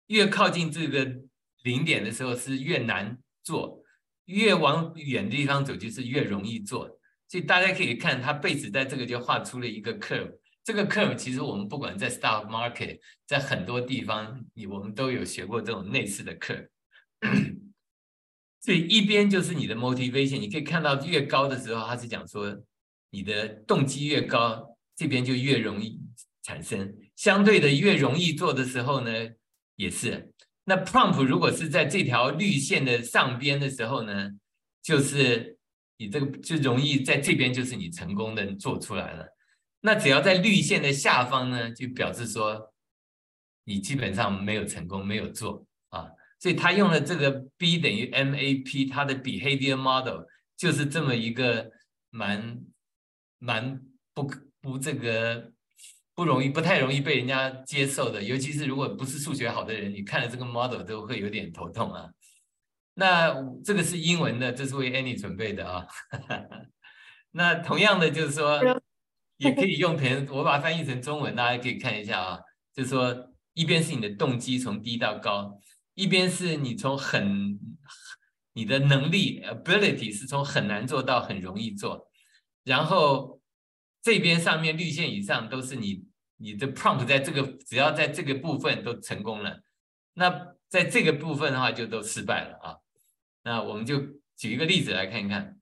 越靠近这个零点的时候是越难做，越往远的地方走就是越容易做。所以大家可以看，它贝子在这个就画出了一个 curve。这个 curve 其实我们不管在 stock market， 在很多地方，我们都有学过这种类似的 curve。所以一边就是你的 motivation， 你可以看到越高的时候，它是讲说你的动机越高，这边就越容易产生。相对的，越容易做的时候呢，也是。那 prompt 如果是在这条绿线的上边的时候呢，就是你这个就容易在这边就是你成功的做出来了。那只要在绿线的下方呢，就表示说你基本上没有成功，没有做啊。所以他用了这个 B 等于 M A P， 它的 behavior model 就是这么一个蛮蛮不不这个不容易不太容易被人家接受的，尤其是如果不是数学好的人，你看了这个 model 都会有点头痛啊。那这个是英文的，这是为 Annie 准备的啊。那同样的就是说，也可以用成我把它翻译成中文，大家可以看一下啊，就是说一边是你的动机从低到高。一边是你从很你的能力 ability 是从很难做到很容易做，然后这边上面绿线以上都是你你的 prompt 在这个只要在这个部分都成功了，那在这个部分的话就都失败了啊。那我们就举一个例子来看一看。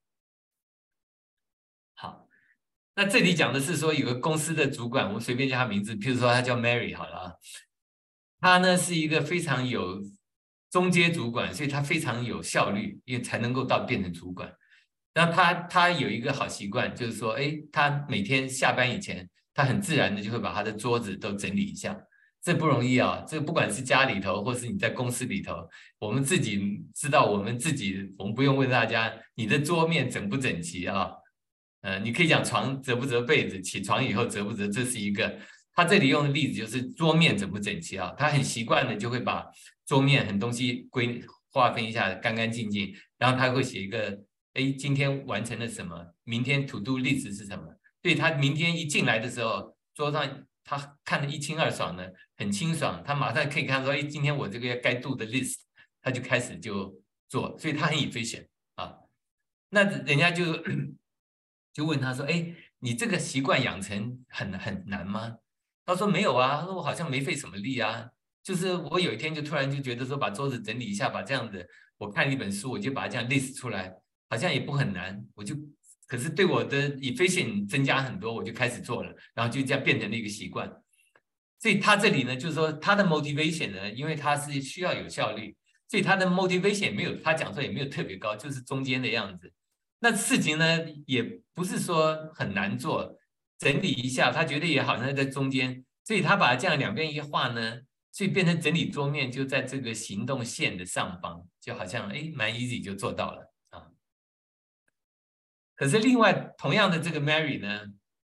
好，那这里讲的是说有个公司的主管，我们随便叫他名字，譬如说他叫 Mary 好了啊，他呢是一个非常有中阶主管，所以他非常有效率，因为才能够到变成主管。然后他他有一个好习惯，就是说，哎，他每天下班以前，他很自然的就会把他的桌子都整理一下。这不容易啊，这不管是家里头，或是你在公司里头，我们自己知道，我们自己，我们不用问大家，你的桌面整不整齐啊？呃，你可以讲床折不折被子，起床以后折不折，这是一个。他这里用的例子就是桌面整不整齐啊，他很习惯的就会把桌面很东西归划分一下，干干净净，然后他会写一个，哎，今天完成了什么，明天 to do list 是什么，所以他明天一进来的时候，桌上他看得一清二爽的，很清爽，他马上可以看说，哎，今天我这个该 do 的 list， 他就开始就做，所以他很 efficient 啊。那人家就就问他说，哎，你这个习惯养成很很难吗？他说没有啊，他说我好像没费什么力啊，就是我有一天就突然就觉得说把桌子整理一下，把这样的我看了一本书，我就把它这样 list 出来，好像也不很难，我就可是对我的 efficient 增加很多，我就开始做了，然后就这样变成了一个习惯。所以他这里呢，就是说他的 motivation 呢，因为他是需要有效率，所以他的 motivation 也没有他讲说也没有特别高，就是中间的样子。那事情呢也不是说很难做。整理一下，他觉得也好像在中间，所以他把这样两边一画呢，所以变成整理桌面就在这个行动线的上方，就好像哎蛮 easy 就做到了啊。可是另外同样的这个 Mary 呢，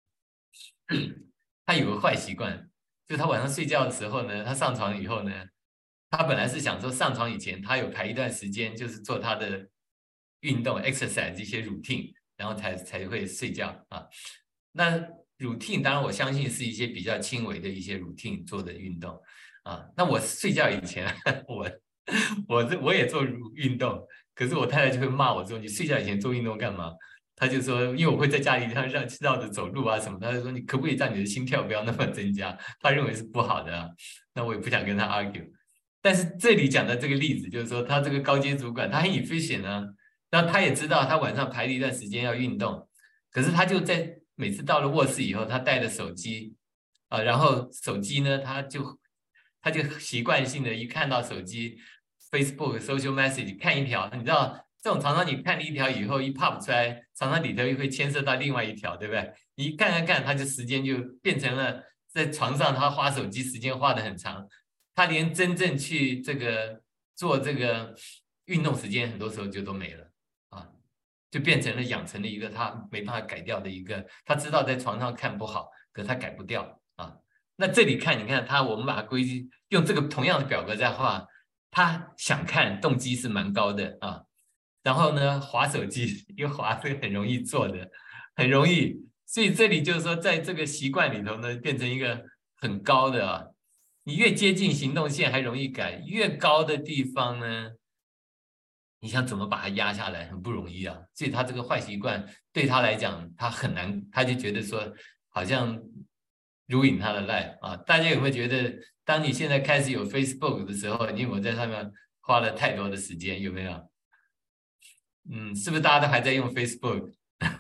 他有个坏习惯，就他晚上睡觉的时候呢，他上床以后呢，他本来是想说上床以前他有排一段时间，就是做他的运动 exercise 一些 routine， 然后才才会睡觉啊。那routine 当然我相信是一些比较轻微的一些 routine 做的运动啊。那我睡觉以前，我我我也做运动，可是我太太就会骂我说：“你睡觉以前做运动干嘛？”他就说：“因为我会在家里让让绕着走路啊什么。”他就说：“你可不可以让你的心跳不要那么增加？”他认为是不好的啊。那我也不想跟他 argue。但是这里讲的这个例子就是说，他这个高阶主管他很 efficient 啊，然后他也知道他晚上排了一段时间要运动，可是他就在每次到了卧室以后，他带着手机，啊、呃，然后手机呢，他就他就习惯性的一看到手机 Facebook、social message 看一条，你知道这种常常你看了一条以后一 pop 出来，常常里头又会牵涉到另外一条，对不对？你一看看看，他就时间就变成了在床上他花手机时间花得很长，他连真正去这个做这个运动时间很多时候就都没了。就变成了养成了一个他没办法改掉的一个，他知道在床上看不好，可是他改不掉啊。那这里看，你看他，我们把它归用这个同样的表格在画，他想看，动机是蛮高的啊。然后呢，滑手机又滑是很容易做的，很容易。所以这里就是说，在这个习惯里头呢，变成一个很高的啊。 你越接近行动线还容易改，越高的地方呢，你想怎么把它压下来，很不容易啊。所以他这个坏习惯对他来讲，他很难，他就觉得说好像ruin他的 life 啊。大家有没有觉得，当你现在开始有 Facebook 的时候，你有没有在上面花了太多的时间？有没有？嗯，是不是大家都还在用 Facebook？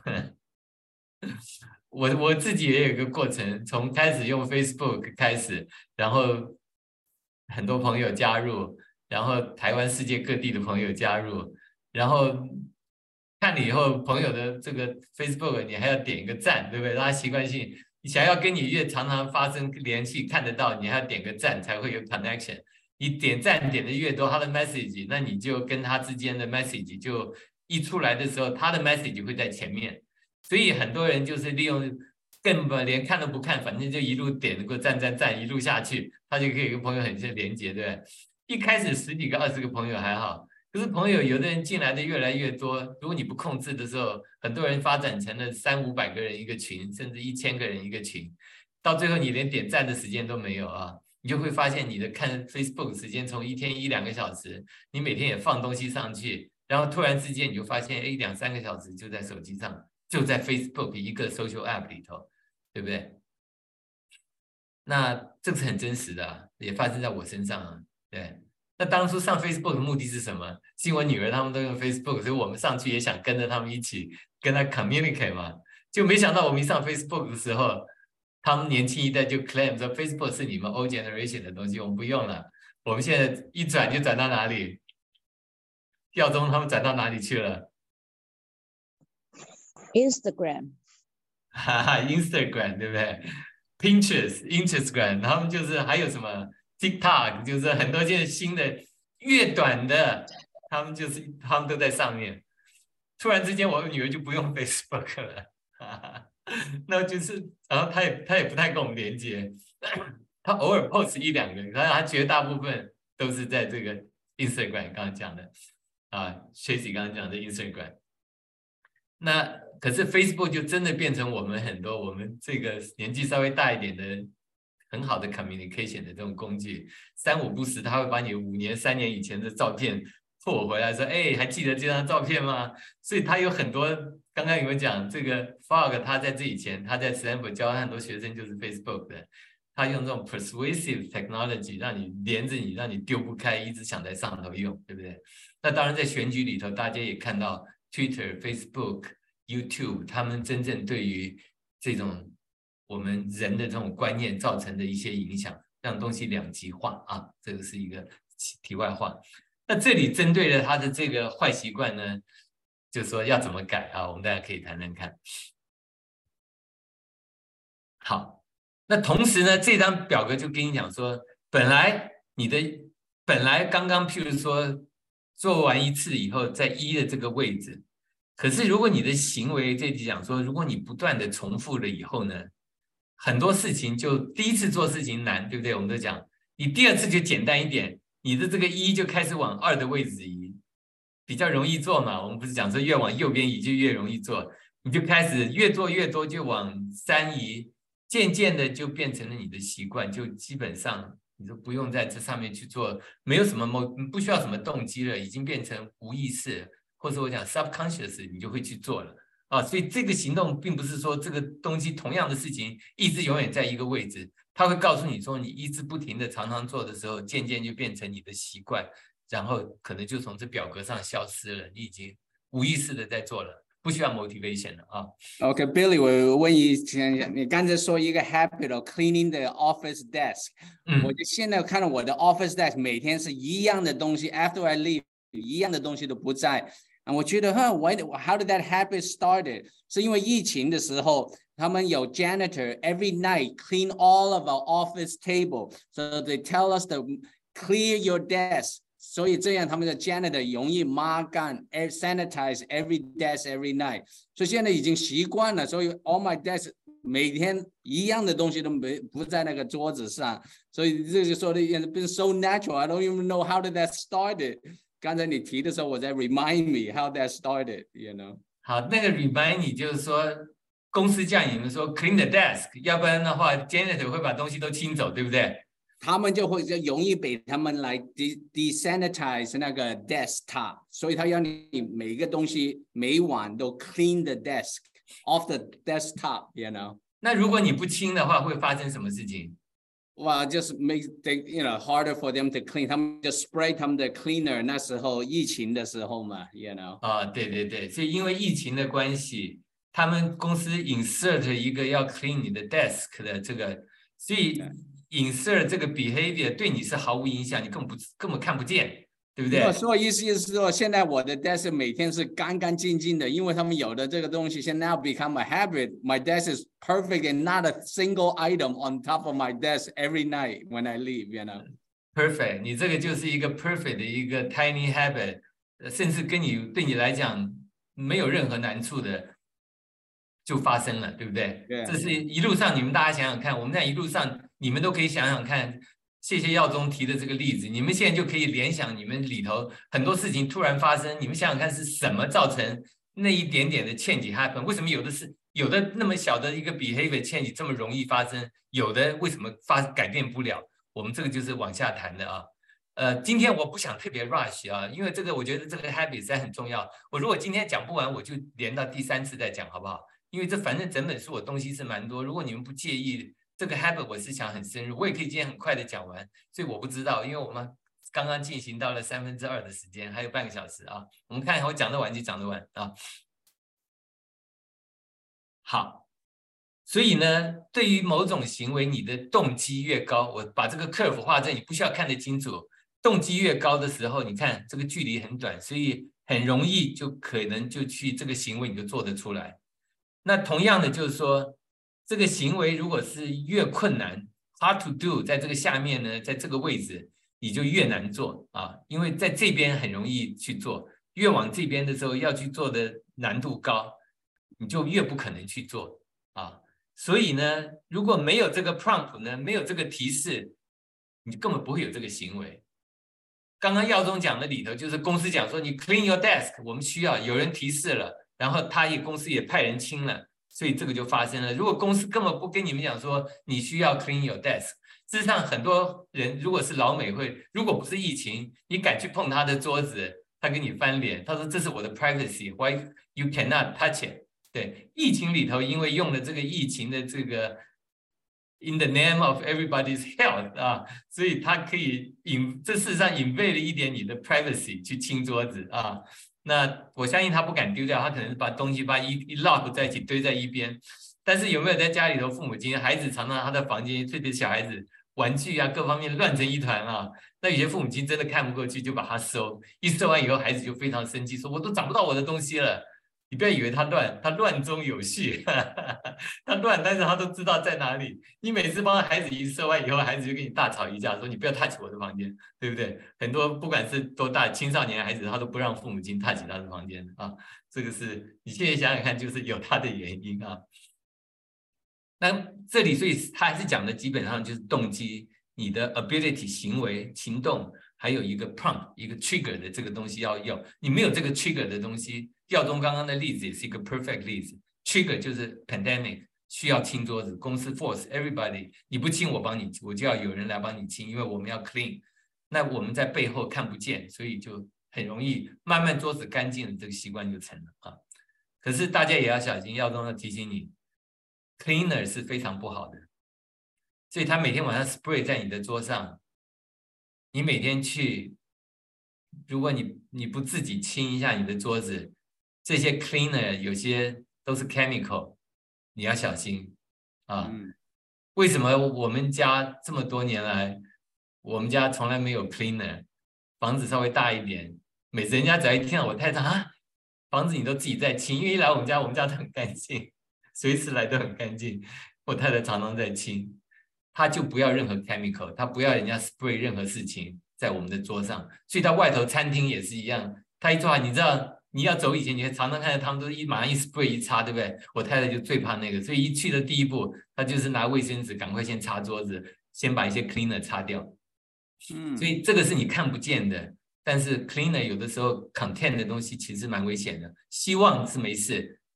我我自己也有一个过程，从开始用 Facebook 开始，然后很多朋友加入，然后台湾世界各地的朋友加入，然后看了以后，朋友的这个 Facebook 你还要点一个赞，对不对？大家习惯性，你想要跟你越常常发生联系，看得到，你还要点个赞才会有 connection。你点赞点的越多，他的 message， 那你就跟他之间的 message 就一出来的时候，他的 message 会在前面。所以很多人就是利用根本连看都不看，反正就一路点个赞赞赞，一路下去，他就可以跟朋友很像连接，对不对？一开始十几个、二十个朋友还好，可是朋友有的人进来的越来越多，如果你不控制的时候，很多人发展成了三五百个人一个群，甚至一千个人一个群，到最后你连点赞的时间都没有啊！你就会发现你的看 Facebook 时间从一天一两个小时，你每天也放东西上去，然后突然之间你就发现，哎，两三个小时就在手机上。就在 Facebook 一个 social app 里头，对不对？那这是很真实的、啊，也发生在我身上啊。对，那当初上 Facebook 的目的是什么？是因为我女儿他们都用 Facebook， 所以我们上去也想跟着他们一起跟他 communicate 嘛。就没想到我们一上 Facebook 的时候，他们年轻一代就 claim 说 Facebook 是你们 old generation 的东西，我们不用了。我们现在一转就转到哪里？耀宗他们转到哪里去了 ？Instagram， 哈哈 ，Instagram 对不对 ？Pinterest、Instagram， 他们就是还有什么 TikTok， 就是很多现在新的越短的，他们就是他们都在上面。突然之间，我女儿就不用 Facebook 了，哈哈，那就是然后她也她也不太跟我们连接，她偶尔 post 一两个，然后她绝大部分都是在这个 Instagram 刚刚讲的啊 ，Tracy 刚刚讲的 Instagram。那可是 Facebook 就真的变成我们很多我们这个年纪稍微大一点的很好的 communication 的这种工具，三五不时他会把你五年三年以前的照片破回来说，哎，还记得这张照片吗？所以他有很多，刚刚有没有讲这个 Fogg 他在这以前他在 Stanford 教很多学生就是 Facebook 的，他用这种 persuasive technology 让你连着你，让你丢不开，一直想在上头用，对不对？那当然在选举里头大家也看到Twitter、Facebook、YouTube， 他们真正对于这种我们人的这种观念造成的一些影响，让东西两极化啊，这个是一个题外话。那这里针对了他的这个坏习惯呢，就说要怎么改啊？我们大家可以谈谈看。好，那同时呢，这张表格就跟你讲说，本来你的本来刚刚譬如说。做完一次以后，在一的这个位置，可是如果你的行为，这里讲说，如果你不断的重复了以后呢，很多事情就第一次做事情难，对不对？我们都讲，你第二次就简单一点，你的这个一就开始往二的位置移，比较容易做嘛。我们不是讲说越往右边移就越容易做，你就开始越做越多，就往三移，渐渐的就变成了你的习惯，就基本上。你就不用在这上面去做，没有什么不需要什么动机了，已经变成无意识，或者我讲 subconscious， 你就会去做了啊。所以这个行动并不是说这个东西同样的事情一直永远在一个位置，它会告诉你说，你一直不停的常常做的时候，渐渐就变成你的习惯，然后可能就从这表格上消失了，你已经无意识的在做了。不需要 motivation 了啊。 OK, Billy， 我问一下，你刚才说一个 habit of cleaning the office desk，嗯，我就现在看到我的 office desk 每天是一样的东西 ，after I leave 一样的东西都不在，我觉得哈 ，why how did that habit started？ 是因为疫情的时候，他们有 janitor every night clean all of our office table， so they tell us to clear your desk。所以这样他们的 janitor 容易抹干 sanitize every desk every night， 所以现在已经习惯了，所以 all my desk 每天一样的东西都没不在那个桌子上，所以这就说的 been so natural. I don't even know how did that started. 刚才你提的时候，我在 remind me how that started, you know. 好，那个 remind 你就是说公司叫你们说 clean the desk， 要不然的话 janitor 会把东西都清走，对不对？ 他们就会就容易被他们来 de desanitize 那个 desktop， 所以他要你每一个东西每晚都 clean the desk off the desktop，you know。 那如果你不清的话，会发生什么事情？ Well, just make they, you know, harder for them to clean. 他们就 spray 他们的 cleaner。那时候疫情的时候嘛 ，you know。 啊，对对对，所以因为疫情的关系，他们公司 insert 一个要 clean 你的 desk 的这个，所以 insert 这个 behavior 对你是毫无影响，你根本不根本看不见，对不对？ 所以意思是说，现在我的 desk 每天是干干净净的，因为他们有的这个东西现在 now become a habit. My desk is perfect and not a single item on top of my desk every night when I leave, you know. Perfect， 你这个就是一个 perfect 的一个 tiny habit， 甚至跟你对你来讲没有任何难处的就发生了，对不对？ Yeah. 这是一路上你们大家想想看，我们在一路上你们都可以想想看。谢谢耀宗提的这个例子，你们现在就可以联想你们里头很多事情突然发生，你们想想看是什么造成那一点点的 change happen？ 为什么有的是有的那么小的一个 behavior change 这么容易发生，有的为什么发改变不了？我们这个就是往下谈的啊。呃，今天我不想特别 rush 啊，因为这个我觉得这个 habit 实在很重要。我如果今天讲不完，我就连到第三次再讲，好不好？因为这反正整本书我东西是蛮多，如果你们不介意。这个 habit 我是想很深入，我也可以今天很快的讲完，所以我不知道，因为我们刚刚进行到了三分之二的时间，还有半个小时啊，我们看看我讲得完就讲得完啊。好，所以呢，对于某种行为，你的动机越高，我把这个 curve 画这，你不需要看得清楚，动机越高的时候，你看这个距离很短，所以很容易就可能就去这个行为你就做得出来。那同样的就是说。这个行为如果是越困难 hard to do， 在这个下面呢，在这个位置你就越难做啊，因为在这边很容易去做，越往这边的时候要去做的难度高，你就越不可能去做啊。所以呢，如果没有这个 prompt 呢，没有这个提示，你根本不会有这个行为。刚刚耀宗讲的里头，就是公司讲说你 clean your desk， 我们需要有人提示了，然后他也公司也派人清了。所以这个就发生了。如果公司根本不跟你们讲说你需要 clean your desk， 事实上很多人如果是老美会，如果不是疫情，你敢去碰他的桌子，他跟你翻脸，他说这是我的 privacy，why you cannot touch it。对，疫情里头因为用了这个疫情的这个 in the name of everybody's health 啊，所以他可以引，这事实上 invade 了一点你的 privacy 去清桌子啊。那我相信他不敢丢掉，他可能把东西把一一 lock 在一起堆在一边。但是有没有在家里头，父母亲孩子常常他的房间，特别小孩子玩具啊各方面乱成一团啊，那有些父母亲真的看不过去，就把它收，一收完以后，孩子就非常生气，说我都找不到我的东西了。你不要以为他乱，他乱中有序，他乱，但是他都知道在哪里。你每次帮孩子一收完以后，孩子就跟你大吵一架，说你不要 touch 我的房间，对不对？很多不管是多大青少年孩子，他都不让父母亲 touch 他的房间啊。这个是你现在想想看，就是有他的原因啊。那这里所以他还是讲的基本上就是动机、你的 ability 行为、行动，还有一个 prompt 一个 trigger 的这个东西要有。你没有这个 trigger 的东西。耀宗刚刚的例子也是一个 perfect 例子 ，trigger 就是 pandemic 需要清桌子，公司 force everybody， 你不清我帮你，我就要有人来帮你清，因为我们要 clean。那我们在背后看不见，所以就很容易慢慢桌子干净了，这个习惯就成了啊。可是大家也要小心，耀宗要提醒你 ，cleaner 是非常不好的，所以他每天晚上 spray 在你的桌上，你每天去，如果你你不自己清一下你的桌子。这些 cleaner 有些都是 chemical， 你要小心啊！嗯、为什么我们家这么多年来，我们家从来没有 cleaner？ 房子稍微大一点，每次人家只要一听到我太太啊，房子你都自己在清，因为一来我们家，我们家都很干净，随时来都很干净。我太太常常在清，她就不要任何 chemical， 她不要人家 spray 任何事情在我们的桌上。所以到外头餐厅也是一样，她一做，你知道。你要走以前，你常常看到他们都一马上一 spray 一擦，对不对？我太太就最怕那个，所以一去的第一步，她就是拿卫生纸赶快先擦桌子，先把一些 cleaner 擦掉。嗯，所以这个是你看不见的，但是 cleaner 有的时候 content 的东西其实蛮危险的。希望是没事，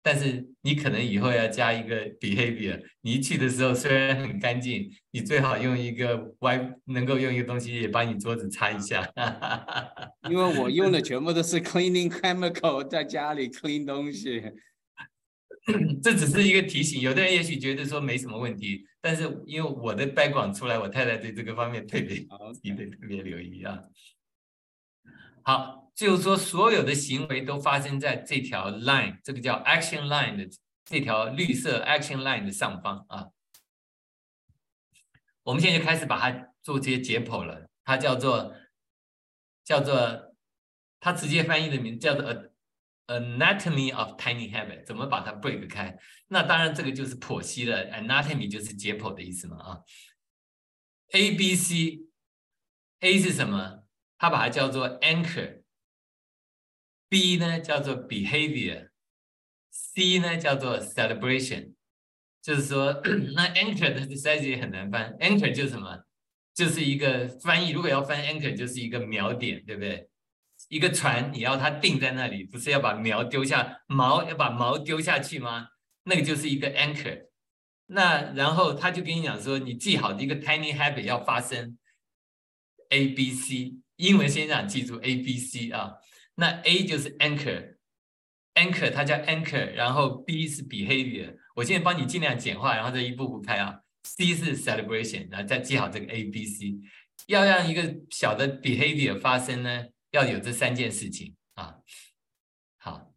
但是你可能以后要加一个 behavior， 你一去的时候虽然很干净，你最好用一个 wipe， 能够用一个东西也把你桌子擦一下。 因为我用的全部都是 cleaning chemical， 在家里 clean 东西。 这只是一个提醒，有的人也许觉得说没什么问题，但是因为我的 background 出来，我太太对这个方面特别特别特别留意啊。好，就是说所有的行为都发生在这条 line， 这个叫 action line 的这条绿色 action line 的上方啊。我们现在就开始把它做这些解剖了，它叫做叫做它直接翻译的名字叫做 Anatomy of Tiny Habit， 怎么把它 break 开？那当然这个就是剖析了 ，anatomy 就是解剖的意思嘛啊。A B C，A 是什么？它把它叫做 anchor，B 呢叫做 behavior，C 呢叫做 celebration。就是说，那 anchor 的实在是也很难翻 ，anchor 就是什么？就是一个翻译，如果要翻 anchor 就是一个锚点，对不对？一个船你要它定在那里，不是要把锚丢下锚要把锚丢下去吗？那个就是一个 anchor。那然后他就跟你讲说，你记好的一个 tiny habit 要发生 A B C， 英文先讲记住 A B C 啊。那 A 就是 anchor，anchor 它叫 anchor， 然后 B 是 behavior。我现在帮你尽量简化，然后再一步步开啊。C 是 celebration， 然后再记好这个 A B C。要让一个小的 behavior 发生呢，要有这三件事情啊。好，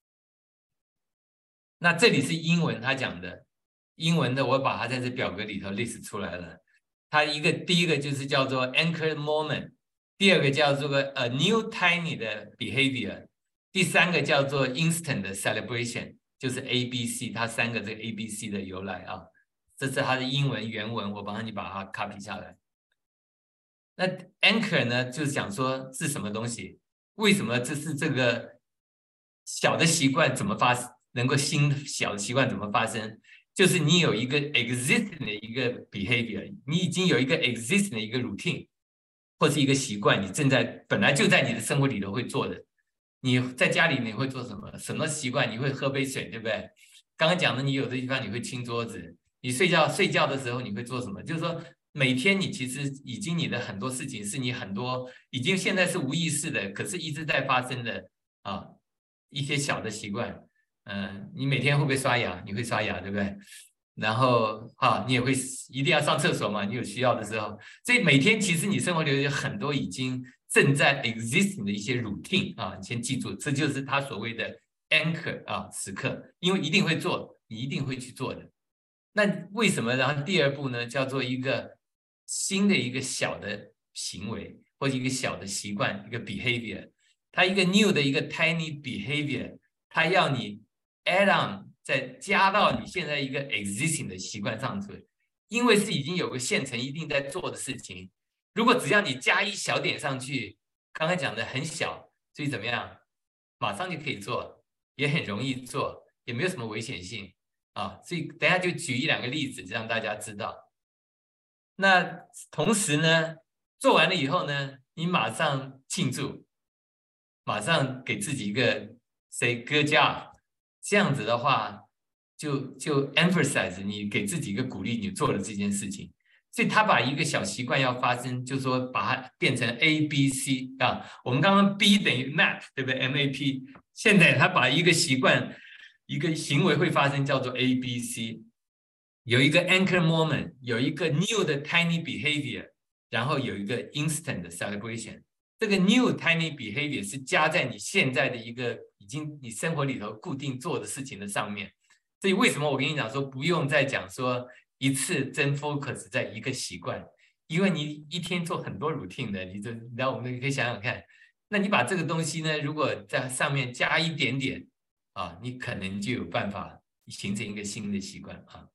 那这里是英文他讲的，英文的我把它在这表格里头 list 出来了。它一个第一个就是叫做 anchor moment， 第二个叫做 a new tiny 的 behavior， 第三个叫做 instant 的 celebration， 就是 A B C， 它三个这个 A B C 的由来啊。这是它的英文原文，我帮你把它 copy 下来。那 anchor 呢，就是讲说是什么东西？为什么这是这个小的习惯怎么发生？能够新小的习惯怎么发生？就是你有一个 existing 的一个 behavior， 你已经有一个 existing 的一个 routine， 或是一个习惯，你正在本来就在你的生活里头会做的。你在家里你会做什么？什么习惯？你会喝杯水，对不对？刚刚讲的，你有的地方你会清桌子。你睡觉睡觉的时候你会做什么？就是说每天你其实已经你的很多事情是你很多已经现在是无意识的，可是一直在发生的啊一些小的习惯。嗯、呃，你每天会不会刷牙？你会刷牙，对不对？然后啊，你也会一定要上厕所嘛？你有需要的时候，所以每天其实你生活里有很多已经正在 existing 的一些 routine 啊，你先记住，这就是他所谓的 anchor 啊时刻，因为一定会做，你一定会去做的。那为什么？然后第二步呢，叫做一个新的一个小的行为或者一个小的习惯，一个 behavior， 它一个 new 的一个 tiny behavior， 它要你 add on 再加到你现在一个 existing 的习惯上去，因为是已经有个现成一定在做的事情，如果只要你加一小点上去，刚才讲的很小，所以怎么样，马上就可以做，也很容易做，也没有什么危险性。啊，所以等一下就举一两个例子，让大家知道。那同时呢，做完了以后呢，你马上庆祝，马上给自己一个 say good job， 这样子的话，就就 emphasize 你给自己一个鼓励，你做了这件事情。所以他把一个小习惯要发生，就是说把它变成 A B C 啊。我们刚刚 B 等于 map， 对不对 ？M A P， 现在他把一个习惯。一个行为会发生叫做 A B C， 有一个 anchor moment， 有一个 new 的 tiny behavior， 然后有一个 instant 的 celebration。这个 new tiny behavior 是加在你现在的一个已经你生活里头固定做的事情的上面。所以为什么我跟你讲说不用再讲说一次真 focus 在一个习惯，因为你一天做很多 routine 的，你就然后我们可以想想看，那你把这个东西呢，如果在上面加一点点。啊，你可能就有办法形成一个新的习惯啊。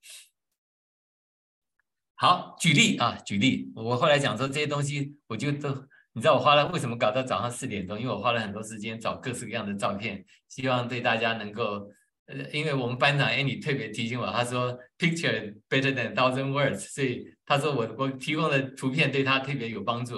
好，举例啊，举例。我后来讲说这些东西，我就都，你知道我花了为什么搞到早上四点钟？因为我花了很多时间找各式各样的照片，希望对大家能够，呃，因为我们班长 Annie 特别提醒我，他说 picture better than thousand words， 所以他说我我提供的图片对他特别有帮助。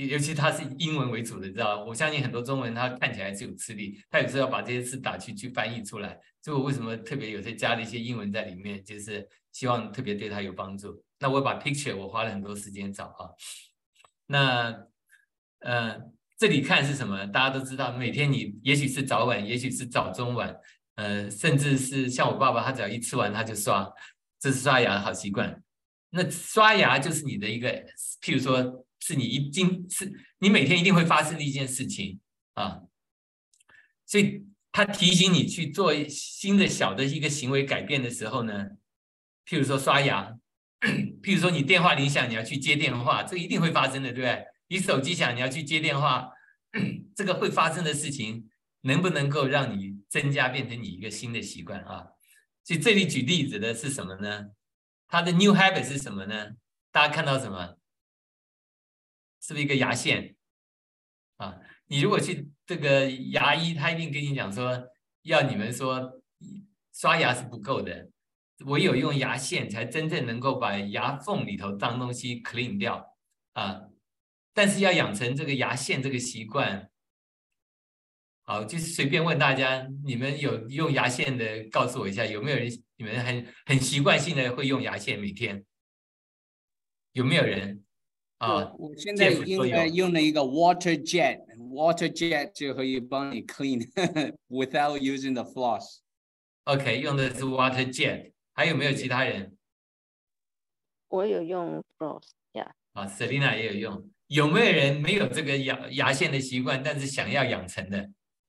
尤其它是英文为主的，知道吧？我相信很多中文它看起来是有吃力，它有时候要把这些字打去去翻译出来，所以我为什么特别有些加了一些英文在里面，就是希望特别对它有帮助。那我把 picture 我花了很多时间找啊。那呃这里看是什么？大家都知道，每天你也许是早晚，也许是早中晚，呃，甚至是像我爸爸，他只要一吃完他就刷，这是刷牙的好习惯。那刷牙就是你的一个，譬如说是你一经是你每天一定会发生的一件事情啊，所以他提醒你去做新的小的一个行为改变的时候呢，譬如说刷牙，譬如说你电话铃响你要去接电话，这个一定会发生的，对不对？你手机响你要去接电话，这个会发生的事情能不能够让你增加变成你一个新的习惯啊？所以这里举例子的是什么呢？它的 new habit 是什么呢？大家看到什么？是不是一个牙线啊？你如果去这个牙医，他一定跟你讲说，要你们说刷牙是不够的，唯有用牙线才真正能够把牙缝里头脏东西 clean 掉啊。但是要养成这个牙线这个习惯，好，就是随便问大家，你们有用牙线的，告诉我一下，有没有人你们很很习惯性的会用牙线每天？有没有人？啊， 我我现在应该用了一个 water jet，water jet 就可以帮你 clean without using the floss。OK， 用的是 water jet， 还有没有其他人？ 我有用 floss， 呀、yeah. 啊 ，Selina 也有用。有没有人没有这个牙牙线的习惯，但是想要养成的？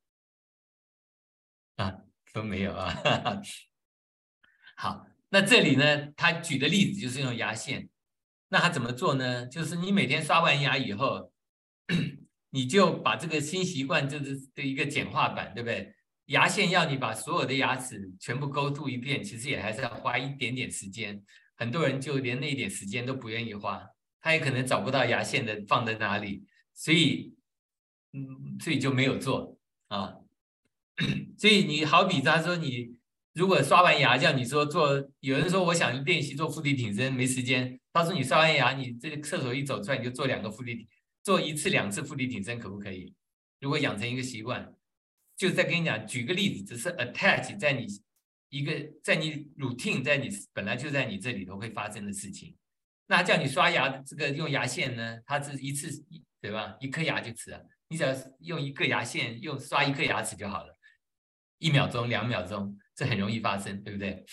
啊，都没有啊。好，那这里呢，他举的例子就是用牙线。那他怎么做呢？就是你每天刷完牙以后，你就把这个新习惯就是的一个简化版，对不对？牙线要你把所有的牙齿全部勾住一遍，其实也还是要花一点点时间。很多人就连那一点时间都不愿意花。他也可能找不到牙线的放在哪里，所以，嗯，所以就没有做啊。所以你好比他说你如果刷完牙叫你说做，有人说我想练习做腹地挺身没时间，他说你刷完牙你这个厕所一走出来你就做两个腹地，做一次两次腹地挺身可不可以？如果养成一个习惯，就再跟你讲，举个例子，只是 attach 在你一个在你 routine 在你本来就在你这里头会发生的事情。那叫你刷牙，这个用牙线呢，它是一次对吧？一颗牙就吃了，你只要用一个牙线，用刷一颗牙齿就好了，一秒钟、两秒钟，这很容易发生，对不对？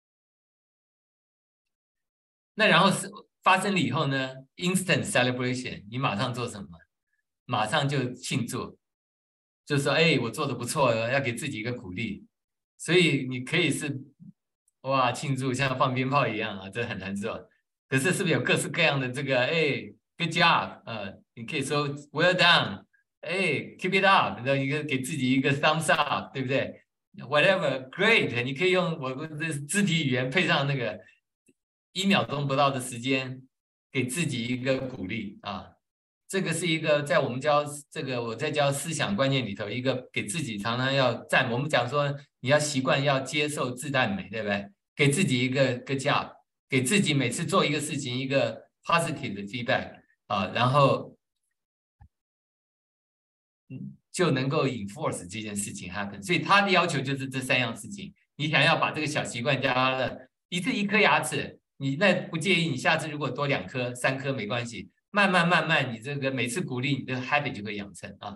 那然后是发生了以后呢 ，instant celebration， 你马上做什么？马上就庆祝，就说哎，我做的不错，要给自己一个鼓励。所以你可以是哇庆祝，像放鞭炮一样啊，这很难做。可是是不是有各式各样的这个哎 good job 呃，你可以说 well done， 哎 keep it up， 然后一个给自己一个 thumbs up， 对不对 ？whatever great， 你可以用我的肢体语言配上那个一秒钟不到的时间，给自己一个鼓励啊。这个是一个在我们教这个我在教思想观念里头一个给自己常常要赞，我们讲说你要习惯要接受自赞美，对不对？给自己一个 good job。给自己每次做一个事情一个 positive 的 feedback 啊，然后就能够 enforce 这件事情 happen。所以他的要求就是这三样事情。你想要把这个小习惯加了，一次一颗牙齿，你那不介意，你下次如果多两颗、三颗没关系，慢慢慢慢，你这个每次鼓励你的 habit 就会养成啊。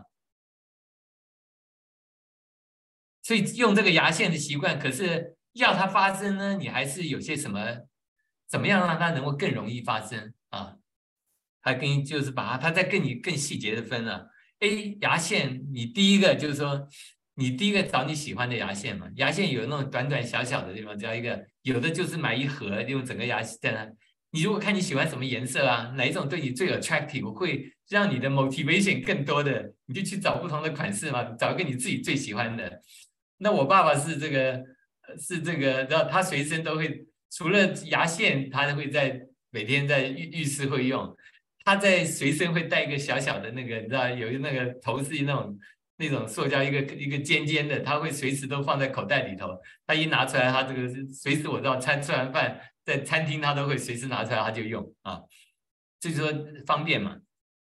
所以用这个牙线的习惯，可是要它发生呢，你还是有些什么？怎么样让它能够更容易发生啊？还跟就是把它，它再跟你更细节的分了。A 牙线，你第一个就是说，你第一个找你喜欢的牙线嘛。牙线有那种短短小小的地方，只要一个；有的就是买一盒，用整个牙线。你如果看你喜欢什么颜色啊，哪一种对你最 attractive， 会让你的 motivation 更多的，你就去找不同的款式嘛，找一个你自己最喜欢的。那我爸爸是这个，是这个，然后他随身都会。除了牙线，他会在每天在浴浴室会用，他在随身会带一个小小的那个，你知道有那个头是那种那种塑胶一个一个尖尖的，他会随时都放在口袋里头。他一拿出来，他这个是随时我知道，餐吃完饭在餐厅他都会随时拿出来他就用啊，就是说方便嘛。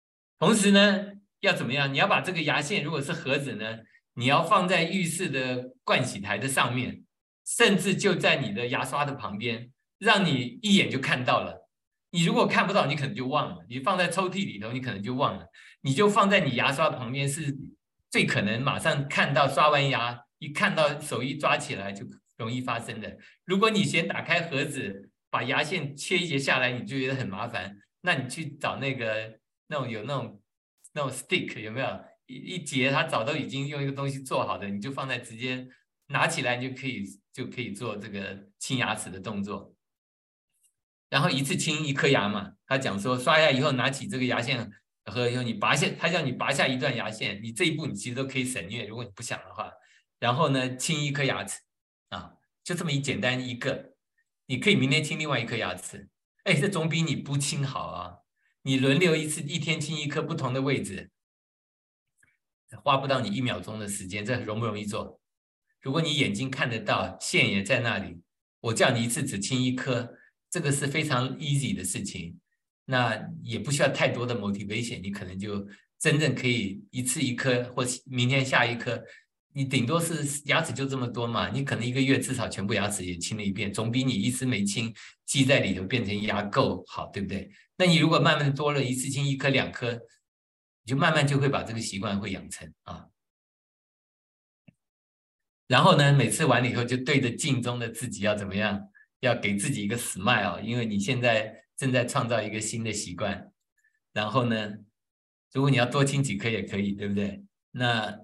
同时呢，要怎么样？你要把这个牙线，如果是盒子呢，你要放在浴室的盥洗台的上面，甚至就在你的牙刷的旁边，让你一眼就看到了。你如果看不到，你可能就忘了；你放在抽屉里头，你可能就忘了。你就放在你牙刷旁边，是最可能马上看到，刷完牙一看到手一抓起来就容易发生的。如果你先打开盒子，把牙线切一截下来，你就觉得很麻烦，那你去找那个那种有那种那种 stick 有没有？一一节它早都已经用一个东西做好的，你就放在直接拿起来，你就可以就可以做这个清牙齿的动作。然后一次清一颗牙嘛，他讲说刷牙以后拿起这个牙线盒以后，你拔下，他叫你拔下一段牙线，你这一步你其实都可以省略，如果你不想的话。然后呢，清一颗牙齿啊，就这么一简单一个，你可以明天清另外一颗牙齿，哎，这总比你不清好啊。你轮流一次，一天清一颗不同的位置，花不到你一秒钟的时间，这容不容易做？如果你眼睛看得到，线也在那里，我叫你一次只清一颗，这个是非常 easy 的事情，那也不需要太多的 motivation， 你可能就真正可以一次一颗，或明天下一颗，你顶多是牙齿就这么多嘛，你可能一个月至少全部牙齿也清了一遍，总比你一次没清积在里头变成牙垢好，对不对？那你如果慢慢多了，一次清一颗两颗，你就慢慢就会把这个习惯会养成啊。然后呢，每次完了以后就对着镜中的自己要怎么样？要给自己一个 smile， 因为你现在正在创造一个新的习惯。然后呢，如果你要多亲几颗也可以，对不对？那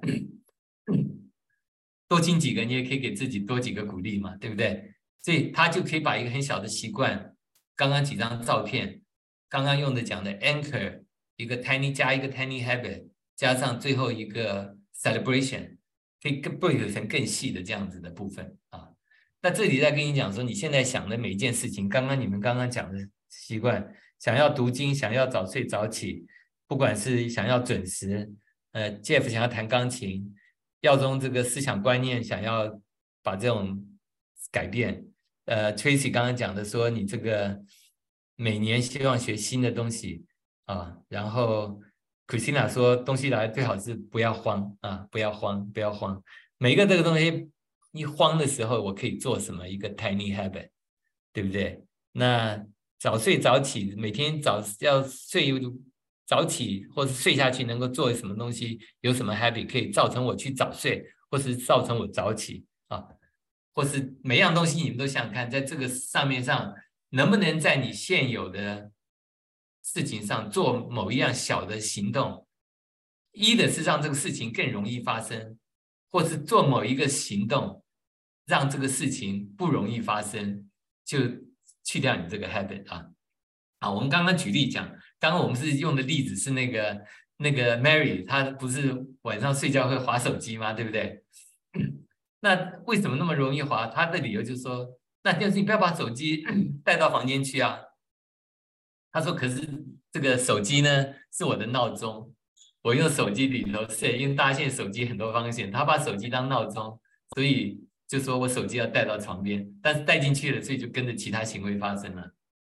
多亲几个，你也可以给自己多几个鼓励嘛，对不对？所以他就可以把一个很小的习惯，刚刚几张照片，刚刚用的讲的 anchor， 一个 tiny 加一个 tiny habit， 加上最后一个 celebration， 可以更 break 成更细的这样子的部分啊。那这里在跟你讲说，你现在想的每一件事情，刚刚你们刚刚讲的习惯，想要读经，想要早睡早起，不管是想要准时，呃 ，Jeff 想要弹钢琴，耀宗这个思想观念想要把这种改变，呃 ，Tracy 刚刚讲的说你这个每年希望学新的东西啊，然后 Christina 说东西来最好是不要慌啊，不要慌，不要慌，每一个这个东西。一慌的时候，我可以做什么？一个 tiny habit， 对不对？那早睡早起，每天早要睡早起，或是睡下去能够做什么东西？有什么 habit 可以造成我去早睡，或是造成我早起啊？或是每样东西你们都想想看，在这个上面上能不能在你现有的事情上做某一样小的行动？一的是让这个事情更容易发生。或是做某一个行动，让这个事情不容易发生，就去掉你这个 habit 啊。好，我们刚刚举例讲，刚刚我们是用的例子是那个那个 Mary， 她不是晚上睡觉会滑手机吗？对不对？那为什么那么容易滑？她的理由就是说，那就是你不要把手机带到房间去啊。她说，可是这个手机呢是我的闹钟。我用手机里头设，因为大家现在手机很多方向，他把手机当闹钟，所以就说我手机要带到床边，但是带进去了，所以就跟着其他行为发生了。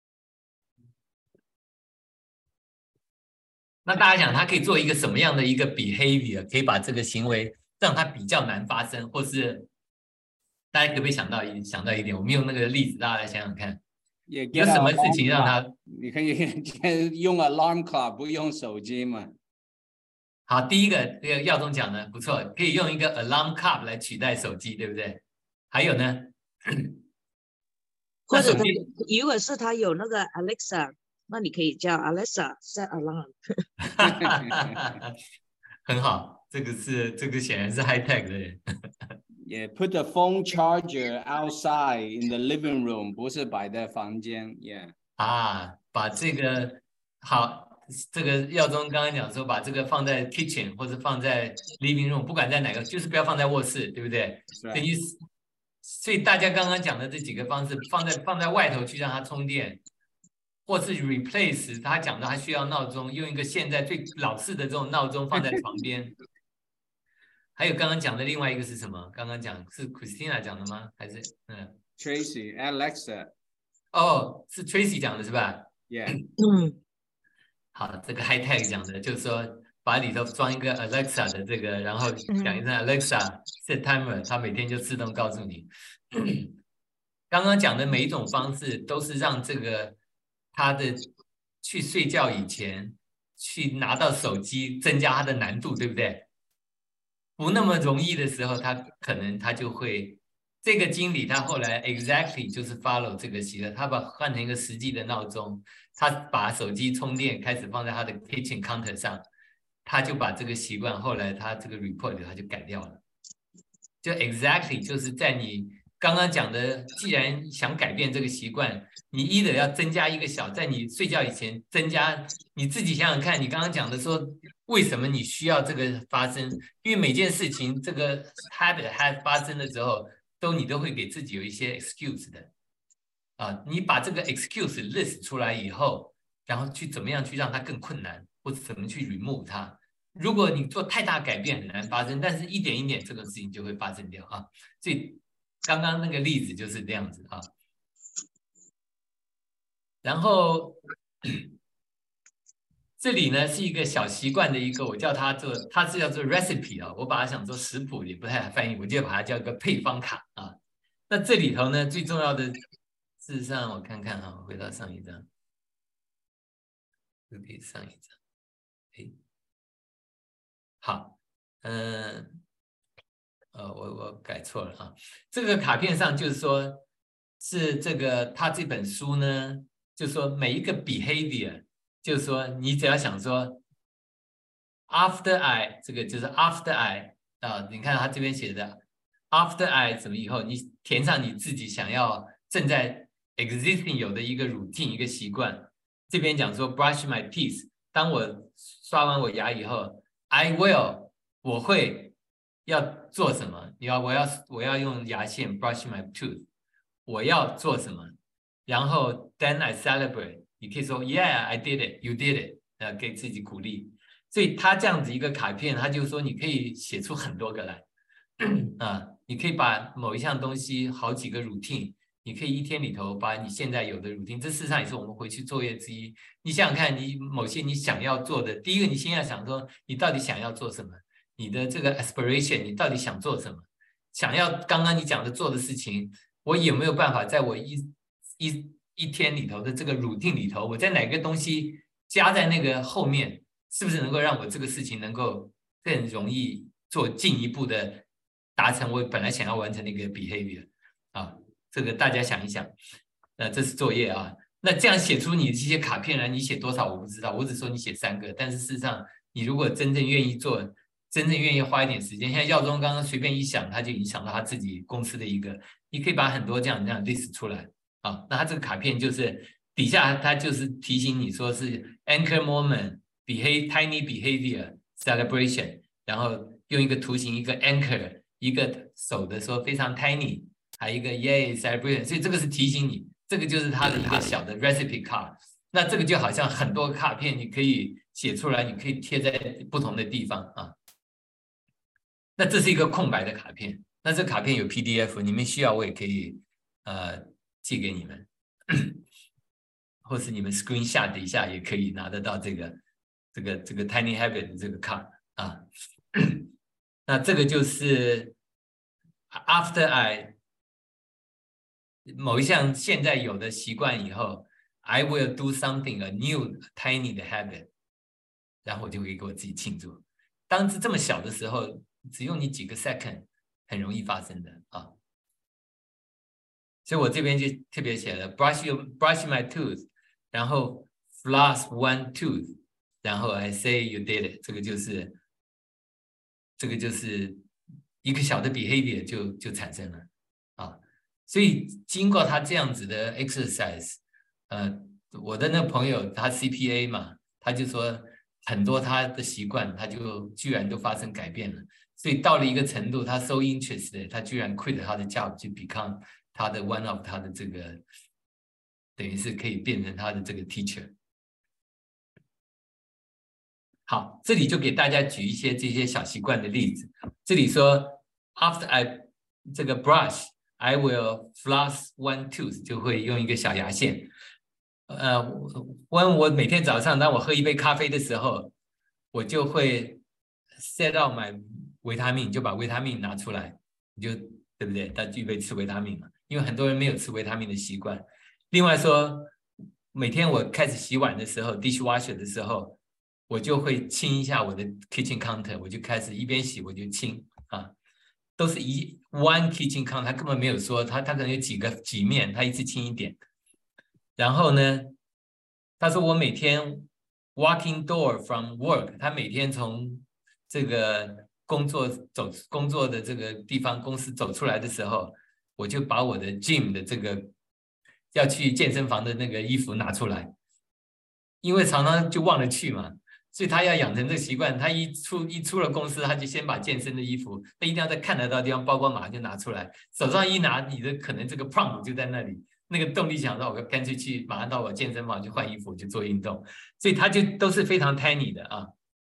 那大家想，他可以做一个什么样的一个 behavior， 可以把这个行为让它比较难发生，或是大家可不可以想到一想到一点？我们用那个例子，大家来想想看，有什么事情让他？ 你可以用 alarm clock， 不用手机嘛？ 好，第一个这个耀宗讲的不错，可以用一个 alarm clock 来取代手机，对不对？还有呢？ 或者他如果是他有那个 Alexa， 那你可以叫 Alexa set alarm。 很好，这个是这个显然是 high tech 的人。 也 yeah, put the phone charger outside in the living room， 不是摆在房间。Yeah。 啊，把这个好。这个耀宗刚刚讲说，把这个放在 kitchen 或者放在 living room， 不管在哪个，就是不要放在卧室，对不对？等于，所以大家刚刚讲的这几个方式，放在放在外头去让它充电，或是 replace 他讲的他需要闹钟，用一个现在最老式的这种闹钟放在床边。还有刚刚讲的另外一个是什么？刚刚讲是 Christina 讲的吗？还是嗯 Tracy Alexa？ 哦，是 Tracy 讲的是吧 ？Yeah。 嗯。 好，这个 high tech 讲的就是说把里头装一个 Alexa 的这个，然后讲一声 Alexa set timer， 它每天就自动告诉你。刚刚讲的每一种方式都是让这个他的去睡觉以前去拿到手机，增加他的难度，对不对？不那么容易的时候，他可能他就会。这个经理他后来 exactly 就是 follow 这个习惯，他把换成一个实际的闹钟，他把手机充电开始放在他的 kitchen counter 上，他就把这个习惯后来他这个 report 他就改掉了。就 exactly 就是在你刚刚讲的，既然想改变这个习惯，你一的要增加一个小，在你睡觉以前增加，你自己想想看，你刚刚讲的说为什么你需要这个发生？因为每件事情这个 habit 它发生的时候。都你都会给自己有一些 excuse 的啊，你把这个 excuse list 出来以后，然后去怎么样去让它更困难，或者怎么去 remove 它。如果你做太大改变很难发生，但是一点一点这个事情就会发生掉啊。所以刚刚那个例子就是这样子啊。然后这里呢是一个小习惯的一个，我叫它做，它是叫做 recipe 啊，我把它想做食谱也不太好翻译，我就把它叫一个配方卡啊。那这里头呢最重要的，事实上我看看啊，回到上一张，又可以上一张，哎，好，嗯，呃，我我改错了啊，这个卡片上就是说，是这个他这本书呢，就是说每一个 behavior。就是说，你只要想说 ，after I 这个就是 after I 啊，你看他这边写的 after I 怎么以后，你填上你自己想要正在 existing 有的一个 routine 一个习惯。这边讲说 brush my teeth， 当我刷完我牙以后 ，I will 我会要做什么？要我要我要用牙线 brush my tooth， 我要做什么？然后 then I celebrate。你可以说 Yeah, I did it, you did it， 呃，给自己鼓励。所以他这样子一个卡片，他就说你可以写出很多个来啊，你可以把某一项东西好几个 routine， 你可以一天里头把你现在有的 routine， 这事实上也是我们回去作业之一。你想想看，你某些你想要做的，第一个你先要想说你到底想要做什么，你的这个 aspiration， 你到底想做什么？想要刚刚你讲的做的事情，我有没有办法在我一一一天里头的这个 routine 里头，我在哪个东西加在那个后面，是不是能够让我这个事情能够更容易做进一步的达成我本来想要完成的一个 behavior 啊？这个大家想一想，那这是作业啊。那这样写出你这些卡片来，你写多少我不知道，我只说你写三个，但是事实上你如果真正愿意做，真正愿意花一点时间，像耀宗刚刚随便一想，他就影响到他自己公司的一个，你可以把很多这样这样 list 出来。啊，那它这个卡片就是底下它就是提醒你说是 anchor moment behave tiny behavior celebration， 然后用一个图形一个 anchor， 一个手的说非常 tiny， 还有一个 yay celebration， 所以这个是提醒你，这个就是它的一个小的 recipe card。那这个就好像很多卡片你可以写出来，你可以贴在不同的地方啊。那这是一个空白的卡片，那这卡片有 P D F， 你们需要我也可以呃。寄给你们，或是你们 screen shot 底下也可以拿得到这个这个这个 Tiny Habit 的这个 card 啊。那这个就是 after I 某一项现在有的习惯以后 ，I will do something a new tiny 的 habit， 然后我就会给我自己庆祝。当是这么小的时候，只用你几个 second， 很容易发生的啊。所以我这边就特别写了 brush your brush my tooth， 然后 floss one tooth， 然后 I say you did it， 这个就是这个就是一个小的 behavior 就就产生了啊。所以经过他这样子的 exercise， 呃，我的那个朋友他 C P A 嘛，他就说很多他的习惯他就居然都发生改变了。所以到了一个程度，他 so interested， 他居然 quit 他的 job 就 become他的 one of 他的这个，等于是可以变成他的这个 teacher。好，这里就给大家举一些这些小习惯的例子。这里说 after I 这个 brush， I will floss one tooth， 就会用一个小牙线。 呃，when 我每天早上当我喝一杯咖啡的时候，我就会 set out my 维他命，就把维他命拿出来，你就对不对？他预备吃维他命嘛，因为很多人没有吃维他命的习惯。另外说，每天我开始洗碗的时候 ，dishwasher 的时候，我就会清一下我的 kitchen counter， 我就开始一边洗我就清啊，都是一 one kitchen counter， 他根本没有说他他可能有几个几面，他一次清一点。然后呢，他说我每天 walking door from work， 他每天从这个工作走工作的这个地方公司走出来的时候，我就把我的 gym 的这个要去健身房的那个衣服拿出来，因为常常就忘了去嘛，所以他要养成这个习惯，他一出一出了公司，他就先把健身的衣服，他一定要在看得到的地方，包包马上就拿出来，手上一拿，你的可能这个 prompt 就在那里。那个动力想到我干脆去马上到我健身房去换衣服去做运动，所以他就都是非常 tiny 的啊。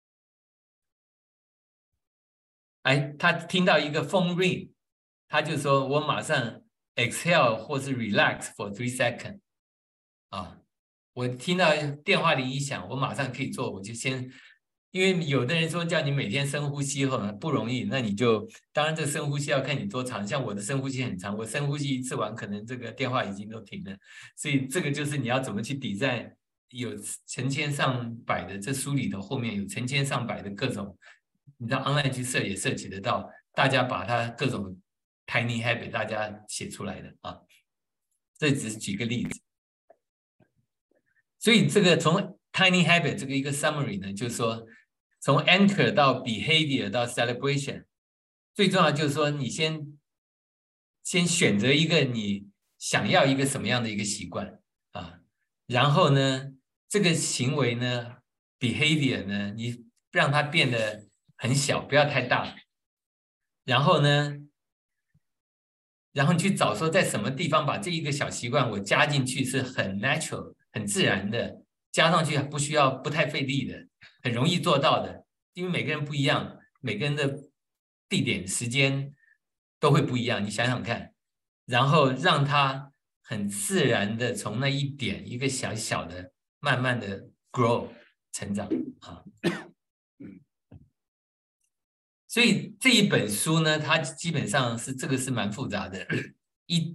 哎，他听到一个 phone ring， 他就说我马上 exhale 或是 relax for three seconds 啊。我听到电话铃一响，我马上可以做，我就先。因为有的人说叫你每天深呼吸后不容易，那你就当然这深呼吸要看你多长，像我的深呼吸很长，我深呼吸一次完，可能这个电话已经都停了，所以这个就是你要怎么去抵债，有成千上百的，这书里头后面有成千上百的各种，你知道 online 去设也设计得到，大家把它各种 tiny habit 大家写出来的啊，这只是举个例子，所以这个从 tiny habit 这个一个 summary 呢，就是说。从 anchor 到 behavior 到 celebration， 最重要就是说，你先先选择一个你想要一个什么样的一个习惯啊，然后呢，这个行为呢 behavior 呢，你让它变得很小，不要太大，然后呢，然后你去找说在什么地方把这一个小习惯我加进去是很 natural 很自然的，加上去不需要不太费力的。很容易做到的，因为每个人不一样，每个人的地点、时间都会不一样。你想想看，然后让他很自然的从那一点一个小小的，慢慢的 grow 成长啊。所以这一本书呢，它基本上是这个是蛮复杂的，一。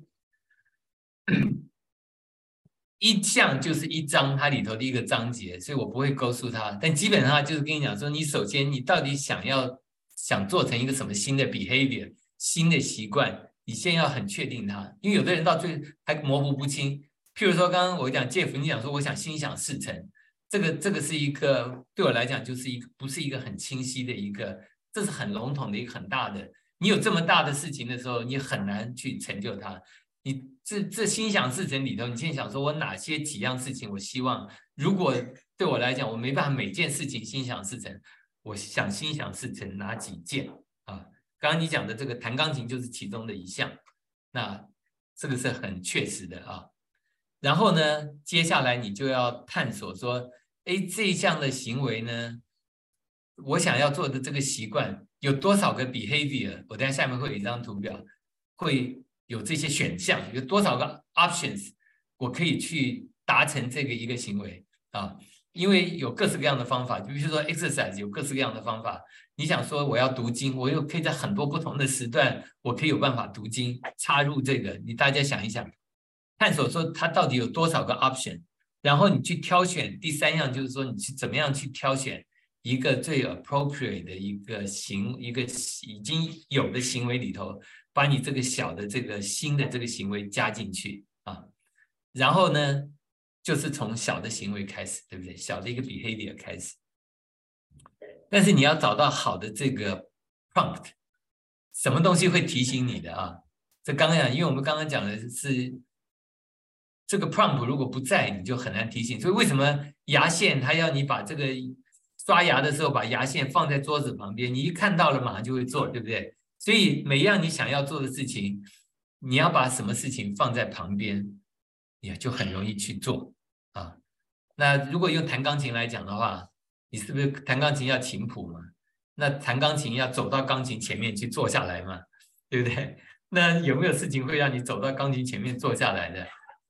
一项就是一章，它里头的一个章节，所以我不会勾述它。但基本上就是跟你讲说，你首先你到底想要想做成一个什么新的 behavior， 新的习惯，你先要很确定它。因为有的人到最后还模糊不清。譬如说，刚刚我讲介夫，你讲说我想心想事成，这个这个是一个对我来讲就是一个不是一个很清晰的一个，这是很笼统的一个很大的。你有这么大的事情的时候，你很难去成就它。你这这心想事成里头，你先想说我哪些几样事情我希望，如果对我来讲我没办法每件事情心想事成，我想心想事成哪几件啊？刚刚你讲的这个弹钢琴就是其中的一项，那这个是很确实的啊。然后呢，接下来你就要探索说，哎，这一项的行为呢，我想要做的这个习惯有多少个 behavior？ 我等下下面会有一张图表，会有这些选项，有多少个 options， 我可以去达成这个一个行为啊？因为有各式各样的方法，比如说 exercise 有各式各样的方法。你想说我要读经，我又可以在很多不同的时段，我可以有办法读经，插入这个。你大家想一想，探索说它到底有多少个 option， 然后你去挑选。第三样就是说，你去怎么样去挑选一个最 appropriate 的一个行，一个已经有的行为里头。把你这个小的这个新的这个行为加进去啊，然后呢，就是从小的行为开始，对不对？小的一个 behavior 开始，但是你要找到好的这个 prompt， 什么东西会提醒你的啊？这刚刚讲，因为我们刚刚讲的是这个 prompt 如果不在，你就很难提醒。所以为什么牙线它要你把这个刷牙的时候把牙线放在桌子旁边，你一看到了马上就会做，对不对？所以每一样你想要做的事情，你要把什么事情放在旁边，也就很容易去做啊。那如果用弹钢琴来讲的话，你是不是弹钢琴要琴谱嘛？那弹钢琴要走到钢琴前面去坐下来嘛，对不对？那有没有事情会让你走到钢琴前面坐下来的？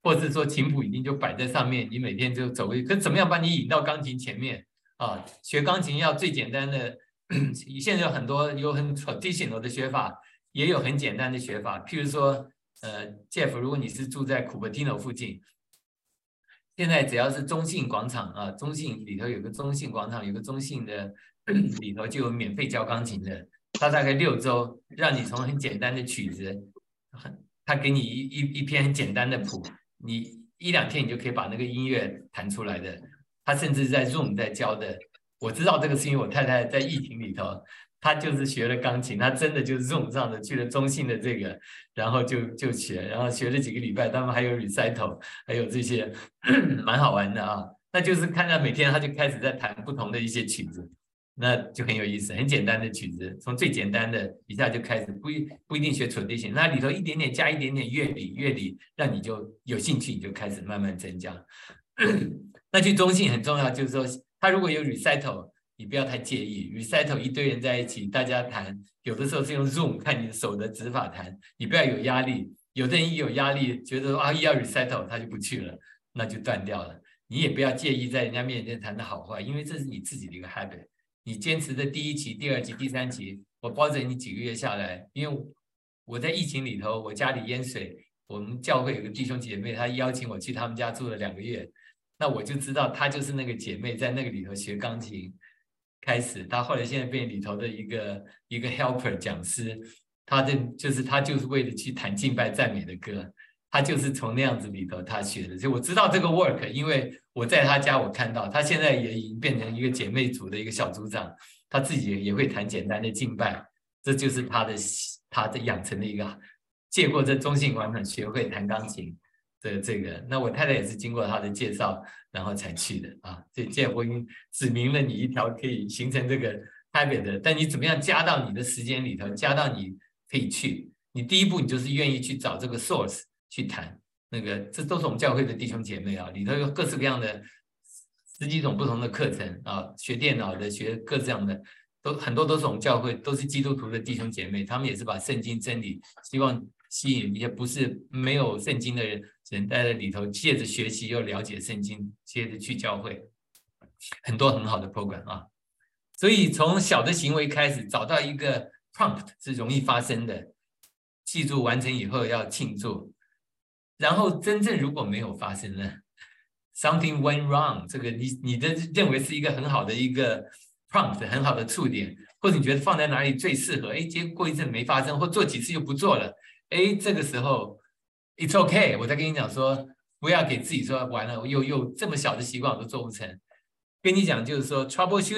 或是说琴谱已经就摆在上面，你每天就走位，可怎么样把你引到钢琴前面啊？学钢琴要最简单的，现在有很多有很 traditional 的学法，也有很简单的学法，譬如说，呃 ，Jeff， 如果你是住在 Cupertino 附近。现在只要是中信广场啊，中信里头有个中信广场，有个中信的里头就有免费教钢琴的，他大概六周，让你从很简单的曲子，他给你一一一篇很简单的谱，你一两天你就可以把那个音乐弹出来的。他甚至在 Zoom 在教的，我知道这个是因为我太太在疫情里头，她就是学了钢琴，她真的就是 Zoom 上的去了中信的这个，然后就就学，然后学了几个礼拜，他们还有 recital， 还有这些蛮好玩的啊。那就是看到每天他就开始在弹不同的一些曲子，那就很有意思，很简单的曲子，从最简单的一下就开始，不一不一定学 tradition， 那里头一点点加一点点乐理，乐理让你就有兴趣，你就开始慢慢增加。那去中信很重要，就是说他如果有 recital。你不要太介意 ，recital 一堆人在一起，大家弹，有的时候是用 Zoom 看你手的指法弹，你不要有压力。有的人一有压力，觉得啊一要 recital 他就不去了，那就断掉了。你也不要介意在人家面前弹的好坏，因为这是你自己的一个 habit。你坚持的第一期、第二期、第三期，我保证你几个月下来，因为我在疫情里头，我家里淹水，我们教会有个弟兄姐妹，他邀请我去他们家住了两个月，那我就知道她就是那个姐妹在那个里头学钢琴。开始，他后来现在变里头的一个一个 helper 讲师，他的就是他就是为了去弹敬拜赞美的歌，他就是从那样子里头他学的，所以我知道这个 work， 因为我在他家我看到他现在也已经变成一个姐妹组的一个小组长，他自己也会弹简单的敬拜，这就是他的他的养成的一个，借过这中信广场学会弹钢琴。的这个，那我太太也是经过他的介绍，然后才去的啊。所以 Jeff 我已经指明了你一条可以形成这个 habit 的，但你怎么样加到你的时间里头，加到你可以去。你第一步你就是愿意去找这个 source 去谈那个，这都是我们教会的弟兄姐妹啊，里头有各式各样的十几种不同的课程啊，学电脑的，学各式各样的，都很多都是我们教会都是基督徒的弟兄姐妹，他们也是把圣经真理希望吸引一些不是没有圣经的人。人在里头，借着学习又了解圣经，接着去教会，很多很好的 program 啊。所以从小的行为开始，找到一个 prompt 是容易发生的，记住完成以后要庆祝。然后真正如果没有发生呢 ，something went wrong， 这个你你的认为是一个很好的一个 prompt， 很好的触点，或者你觉得放在哪里最适合，哎，结果过一阵没发生，或做几次又不做了，哎，这个时候。It's okay， 我在跟你讲说，不要给自己说完了，又又这么小的习惯我都做不成。跟你讲就是说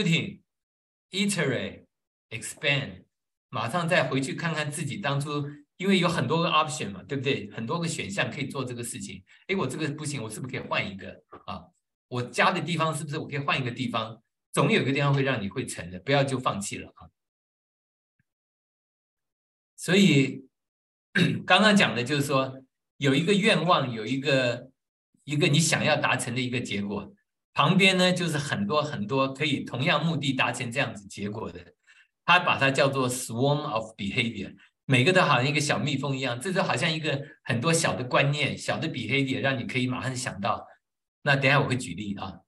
，troubleshooting、iterate、expand， 马上再回去看看自己当初，因为有很多个 option 嘛，对不对？很多个选项可以做这个事情。哎，我这个不行，我是不是可以换一个啊？我加的地方是不是我可以换一个地方？总有一个地方会让你会成的，不要就放弃了啊。所以刚刚讲的就是说。有一个愿望，有一个一个你想要达成的一个结果，旁边呢就是很多很多可以同样目的达成这样子结果的，他把它叫做 swarm of behavior， 每个都好像一个小蜜蜂一样，这就好像一个很多小的观念、小的 behavior， 让你可以马上想到。那等一下我会举例啊，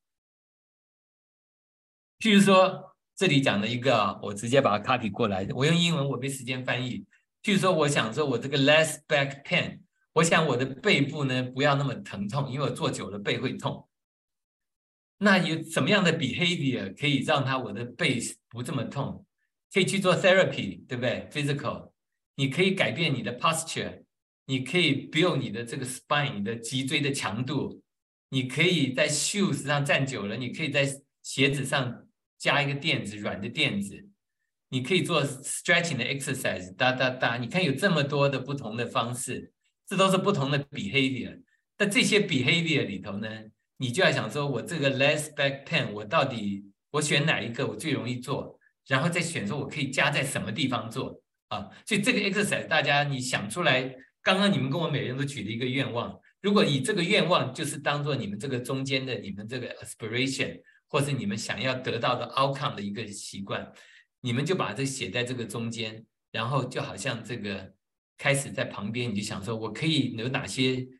譬如说这里讲的一个，我直接把它 copy 过来，我用英文我没时间翻译。譬如说，我想说我这个 less back pain。我想我的背部呢不要那么疼痛，因为我坐久了背会痛。那有什么样的 behavior 可以让它我的背不这么痛？可以去做 therapy， 对不对 ？physical， 你可以改变你的 posture， 你可以 build 你的这个 spine， 你的脊椎的强度。你可以在 shoes 上站久了，你可以在鞋子上加一个垫子，软的垫子。你可以做 stretching 的 exercise， 哒哒哒。你看有这么多的不同的方式。这都是不同的 behavior， 但这些 behavior 里头呢，你就要想说，我这个 less back pain， 我到底我选哪一个我最容易做，然后再选说我可以加在什么地方做啊？所以这个 exercise 大家你想出来，刚刚你们跟我每人都举了一个愿望，如果以这个愿望就是当做你们这个中间的你们这个 aspiration， 或是你们想要得到的 outcome 的一个习惯，你们就把这写在这个中间，然后就好像这个。开始在旁边，你就想说，我可以有哪些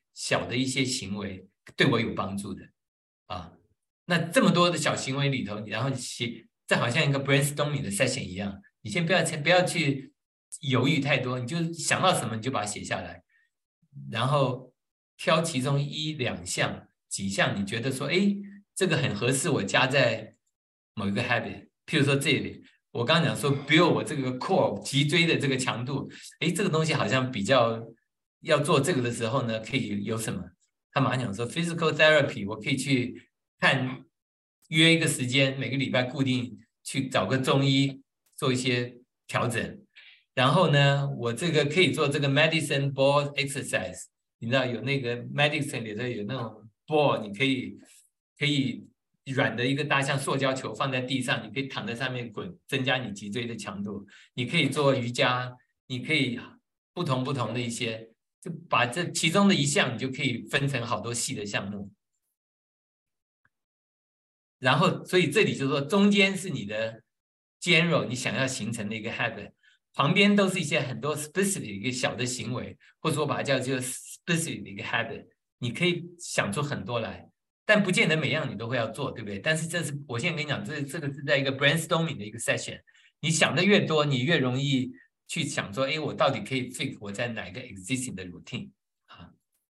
小的一些行为对我有帮助的啊。那这么多的小行为里头，然后写，这好像一个 brainstorming 的 session 一样，你先不要不要去犹豫太多，你就想到什么你就把它写下来，然后挑其中一两项、几项你觉得说，哎，这个很合适我加在某一个 habit， 譬如说这里。我刚刚讲说 build 我这个 core 脊椎的这个强度，哎，这个东西好像比较要做这个的时候呢，可以有什么？他马上讲说 physical therapy， 我可以去看约一个时间，每个礼拜固定去找个中医做一些调整。然后呢，我这个可以做这个 medicine ball exercise， 你知道有那个 medicine 里头有那种 ball， 你可以可以。软的一个大象塑胶球放在地上，你可以躺在上面滚，增加你脊椎的强度。你可以做瑜伽，你可以不同不同的一些，就把这其中的一项，你就可以分成好多细的项目。然后，所以这里就是说，中间是你的肌肉，你想要形成的一个 habit， 旁边都是一些很多 specific 的一个小的行为，或者说把它叫做 specific 的一个 habit， 你可以想出很多来。但不见得每样你都会要做，对不对？但是这是我现在跟你讲，这这个是在一个 brainstorming 的一个 session， 你想的越多，你越容易去想说，哎，我到底可以 fit 我在哪一个 existing 的 routine 啊？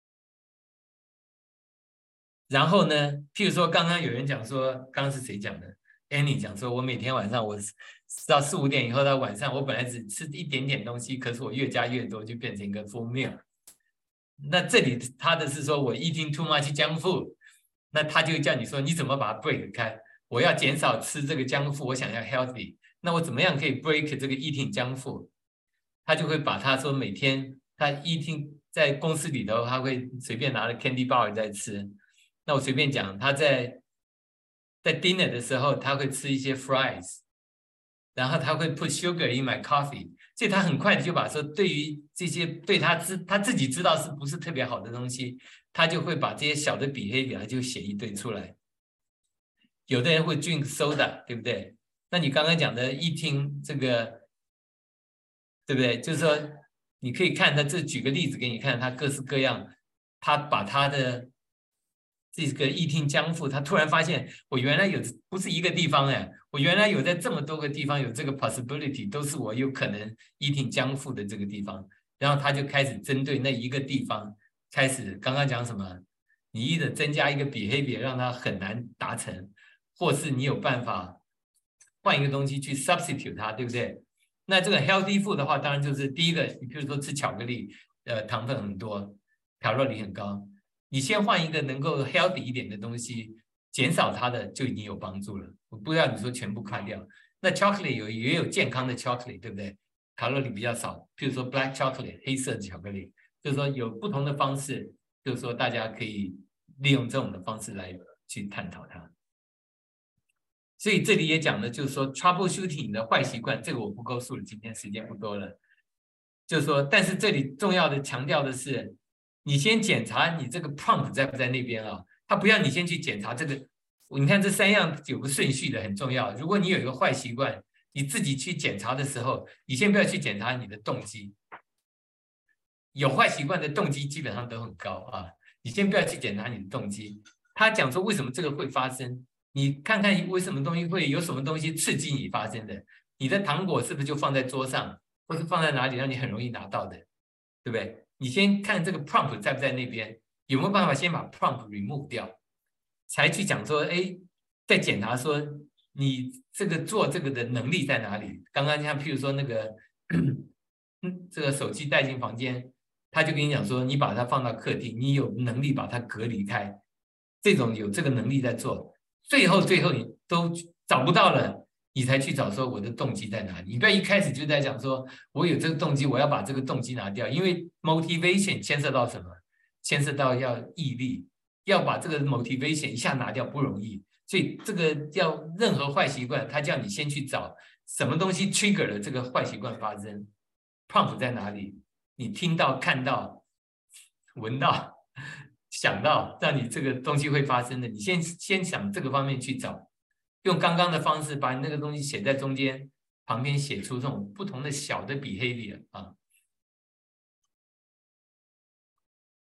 然后呢，譬如说刚刚有人讲说，刚刚是谁讲的 ？Annie 讲说，我每天晚上我到四五点以后到晚上，我本来只吃一点点东西，可是我越加越多，就变成一个 full meal。那这里他的是说我 eating too much junk food。那他就叫你说你怎么把它 break 开？我要减少吃这个junk food，我想要 healthy， 那我怎么样可以 break 这个 eating junk food？ 他就会把他说每天他 eating 在公司里头，他会随便拿了 candy bar 在吃。那我随便讲，他在在 dinner 的时候，他会吃一些 fries， 然后他会 put sugar in my coffee， 所以他很快的就把说对于这些对他知他自己知道是不是特别好的东西。他就会把这些小的behavior他就写一堆出来。有的人会 drink soda， 对不对？那你刚刚讲的eating这个，对不对？就是说，你可以看他这举个例子给你看，他各式各样，他把他的这个eating junk food，他突然发现我原来有不是一个地方哎，我原来有在这么多个地方有这个 possibility， 都是我有可能eating junk food的这个地方，然后他就开始针对那一个地方。开始刚刚讲什么？你一的增加一个 behavior 让它很难达成，或是你有办法换一个东西去 substitute 它，对不对？那这个 healthy food 的话，当然就是第一个，你比如说吃巧克力，呃，糖分很多，卡路里很高，你先换一个能够 healthy 一点的东西，减少它的就已经有帮助了。我不要你说全部砍掉，那 chocolate 有也有健康的 chocolate， 对不对？卡路里比较少，譬如说 black chocolate 黑色的巧克力。就是说有不同的方式，就是说大家可以利用这种的方式来去探讨它。所以这里也讲的就是说 troubleshooting 的坏习惯，这个我不够数了，今天时间不多了。就是说，但是这里重要的强调的是，你先检查你这个 prompt 在不在那边啊？他不要你先去检查这个，你看这三样有个顺序的很重要。如果你有一个坏习惯，你自己去检查的时候，你先不要去检查你的动机。有坏习惯的动机基本上都很高啊，你先不要去检查你的动机。他讲说为什么这个会发生，你看看为什么东西会有什么东西刺激你发生的。你的糖果是不是就放在桌上，或是放在哪里让你很容易拿到的，对不对？你先看这个 prompt 在不在那边，有没有办法先把 prompt remove 掉，才去讲说，哎，再检查说你这个做这个的能力在哪里。刚刚像譬如说那个这个手机带进房间。他就跟你讲说，你把它放到客厅，你有能力把它隔离开，这种有这个能力在做，最后最后你都找不到了，你才去找说我的动机在哪里。你不要一开始就在讲说我有这个动机，我要把这个动机拿掉，因为 motivation 牵涉到什么？牵涉到要毅力，要把这个 motivation 一下拿掉不容易，所以这个要任何坏习惯，他叫你先去找什么东西 trigger 了这个坏习惯发生 ，prompt 在哪里？你听到、看到、闻到、想到，让你这个东西会发生的，你先先想这个方面去找，用刚刚的方式把你那个东西写在中间，旁边写出这种不同的小的 behavior 啊。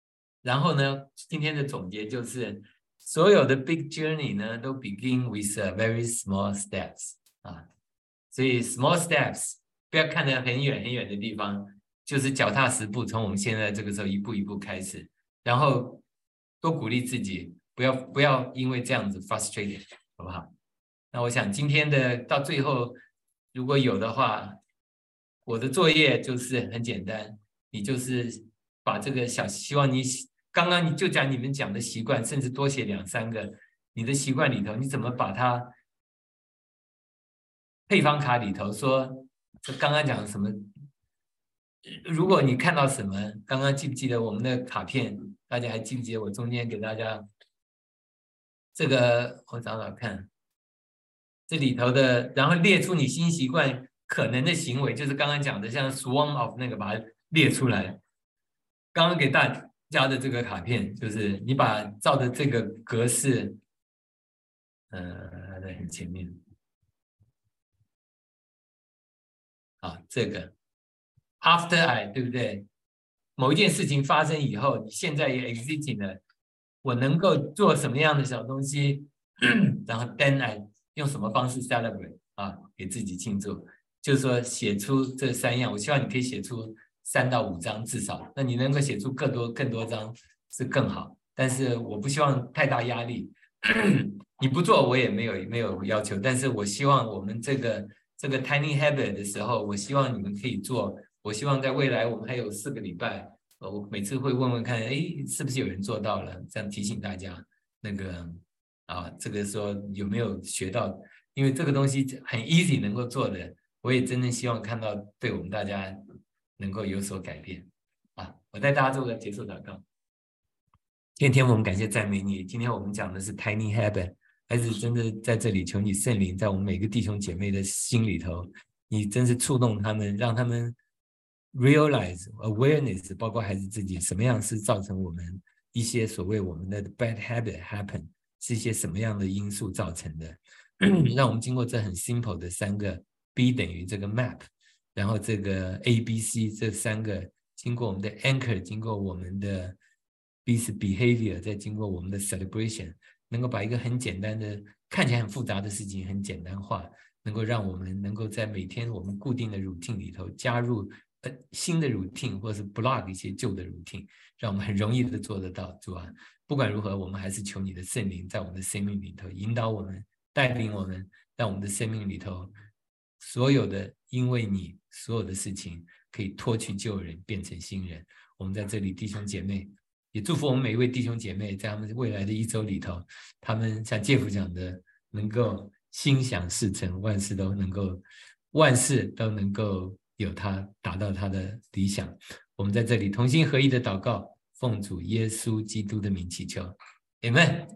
然后呢，今天的总结就是，所有的 big journey 呢都 begin with a very small steps 啊，所以 small steps 不要看得很远很远的地方，就是脚踏实步，从我们现在这个时候一步一步开始，然后多鼓励自己，不要不要因为这样子 frustrated， 好不好？那我想今天的到最后，如果有的话，我的作业就是很简单，你就是把这个小，希望你刚刚你就讲你们讲的习惯，甚至多写两三个，你的习惯里头，你怎么把它配方卡里头说，刚刚讲什么？如果你看到什么，刚刚记不记得我们的卡片？大家还记不记得我中间给大家这个？我找找看，这里头的，然后列出你新习惯可能的行为，就是刚刚讲的，像 swarm of 那个，把它列出来。刚刚给大家的这个卡片，就是你把照着这个格式，呃，在很前面。啊，这个 after I 对不对？某一件事情发生以后，你现在也 existing 了，我能够做什么样的小东西？然后 then I 用什么方式 celebrate 啊，给自己庆祝？就是说写出这三样，我希望你可以写出三到五张至少。那你能够写出更多更多张是更好，但是我不希望太大压力。你不做我也没有没有要求，但是我希望我们这个。这个 tiny habit 的时候，我希望你们可以做。我希望在未来我们还有四个礼拜，呃，我每次会问问看，哎，是不是有人做到了？这样提醒大家，那个啊，这个说有没有学到？因为这个东西很 easy 能够做的，我也真正希望看到对我们大家能够有所改变啊！我带大家做个结束祷告。天天我们感谢赞美你，今天我们讲的是 tiny habit。孩子真的在这里求你圣灵在我们每个弟兄姐妹的心里头，你真是触动他们，让他们 realize awareness， 包括孩子自己什么样是造成我们一些所谓我们的 bad habit happen， 是一些什么样的因素造成的。让我们经过这很 simple 的三个 B 等于这个 map， 然后这个 A B C 这三个经过我们的 anchor， 经过我们的 B 是 behavior， 再经过我们的 celebration，能够把一个很简单的看起来很复杂的事情很简单化，能够让我们能够在每天我们固定的 routine 里头加入呃新的 routine， 或是 block 一些旧的 routine， 让我们很容易的做得到。主啊，不管如何，我们还是求你的圣灵在我们的生命里头引导我们，带领我们，让我们的生命里头所有的因为你所有的事情可以脱去旧人变成新人。我们在这里弟兄姐妹也祝福我们每一位弟兄姐妹，在他们未来的一周里头，他们像介夫讲的，能够心想事成，万事都能够，万事都能够有他达到他的理想。我们在这里同心合一的祷告，奉主耶稣基督的名祈求 ，Amen。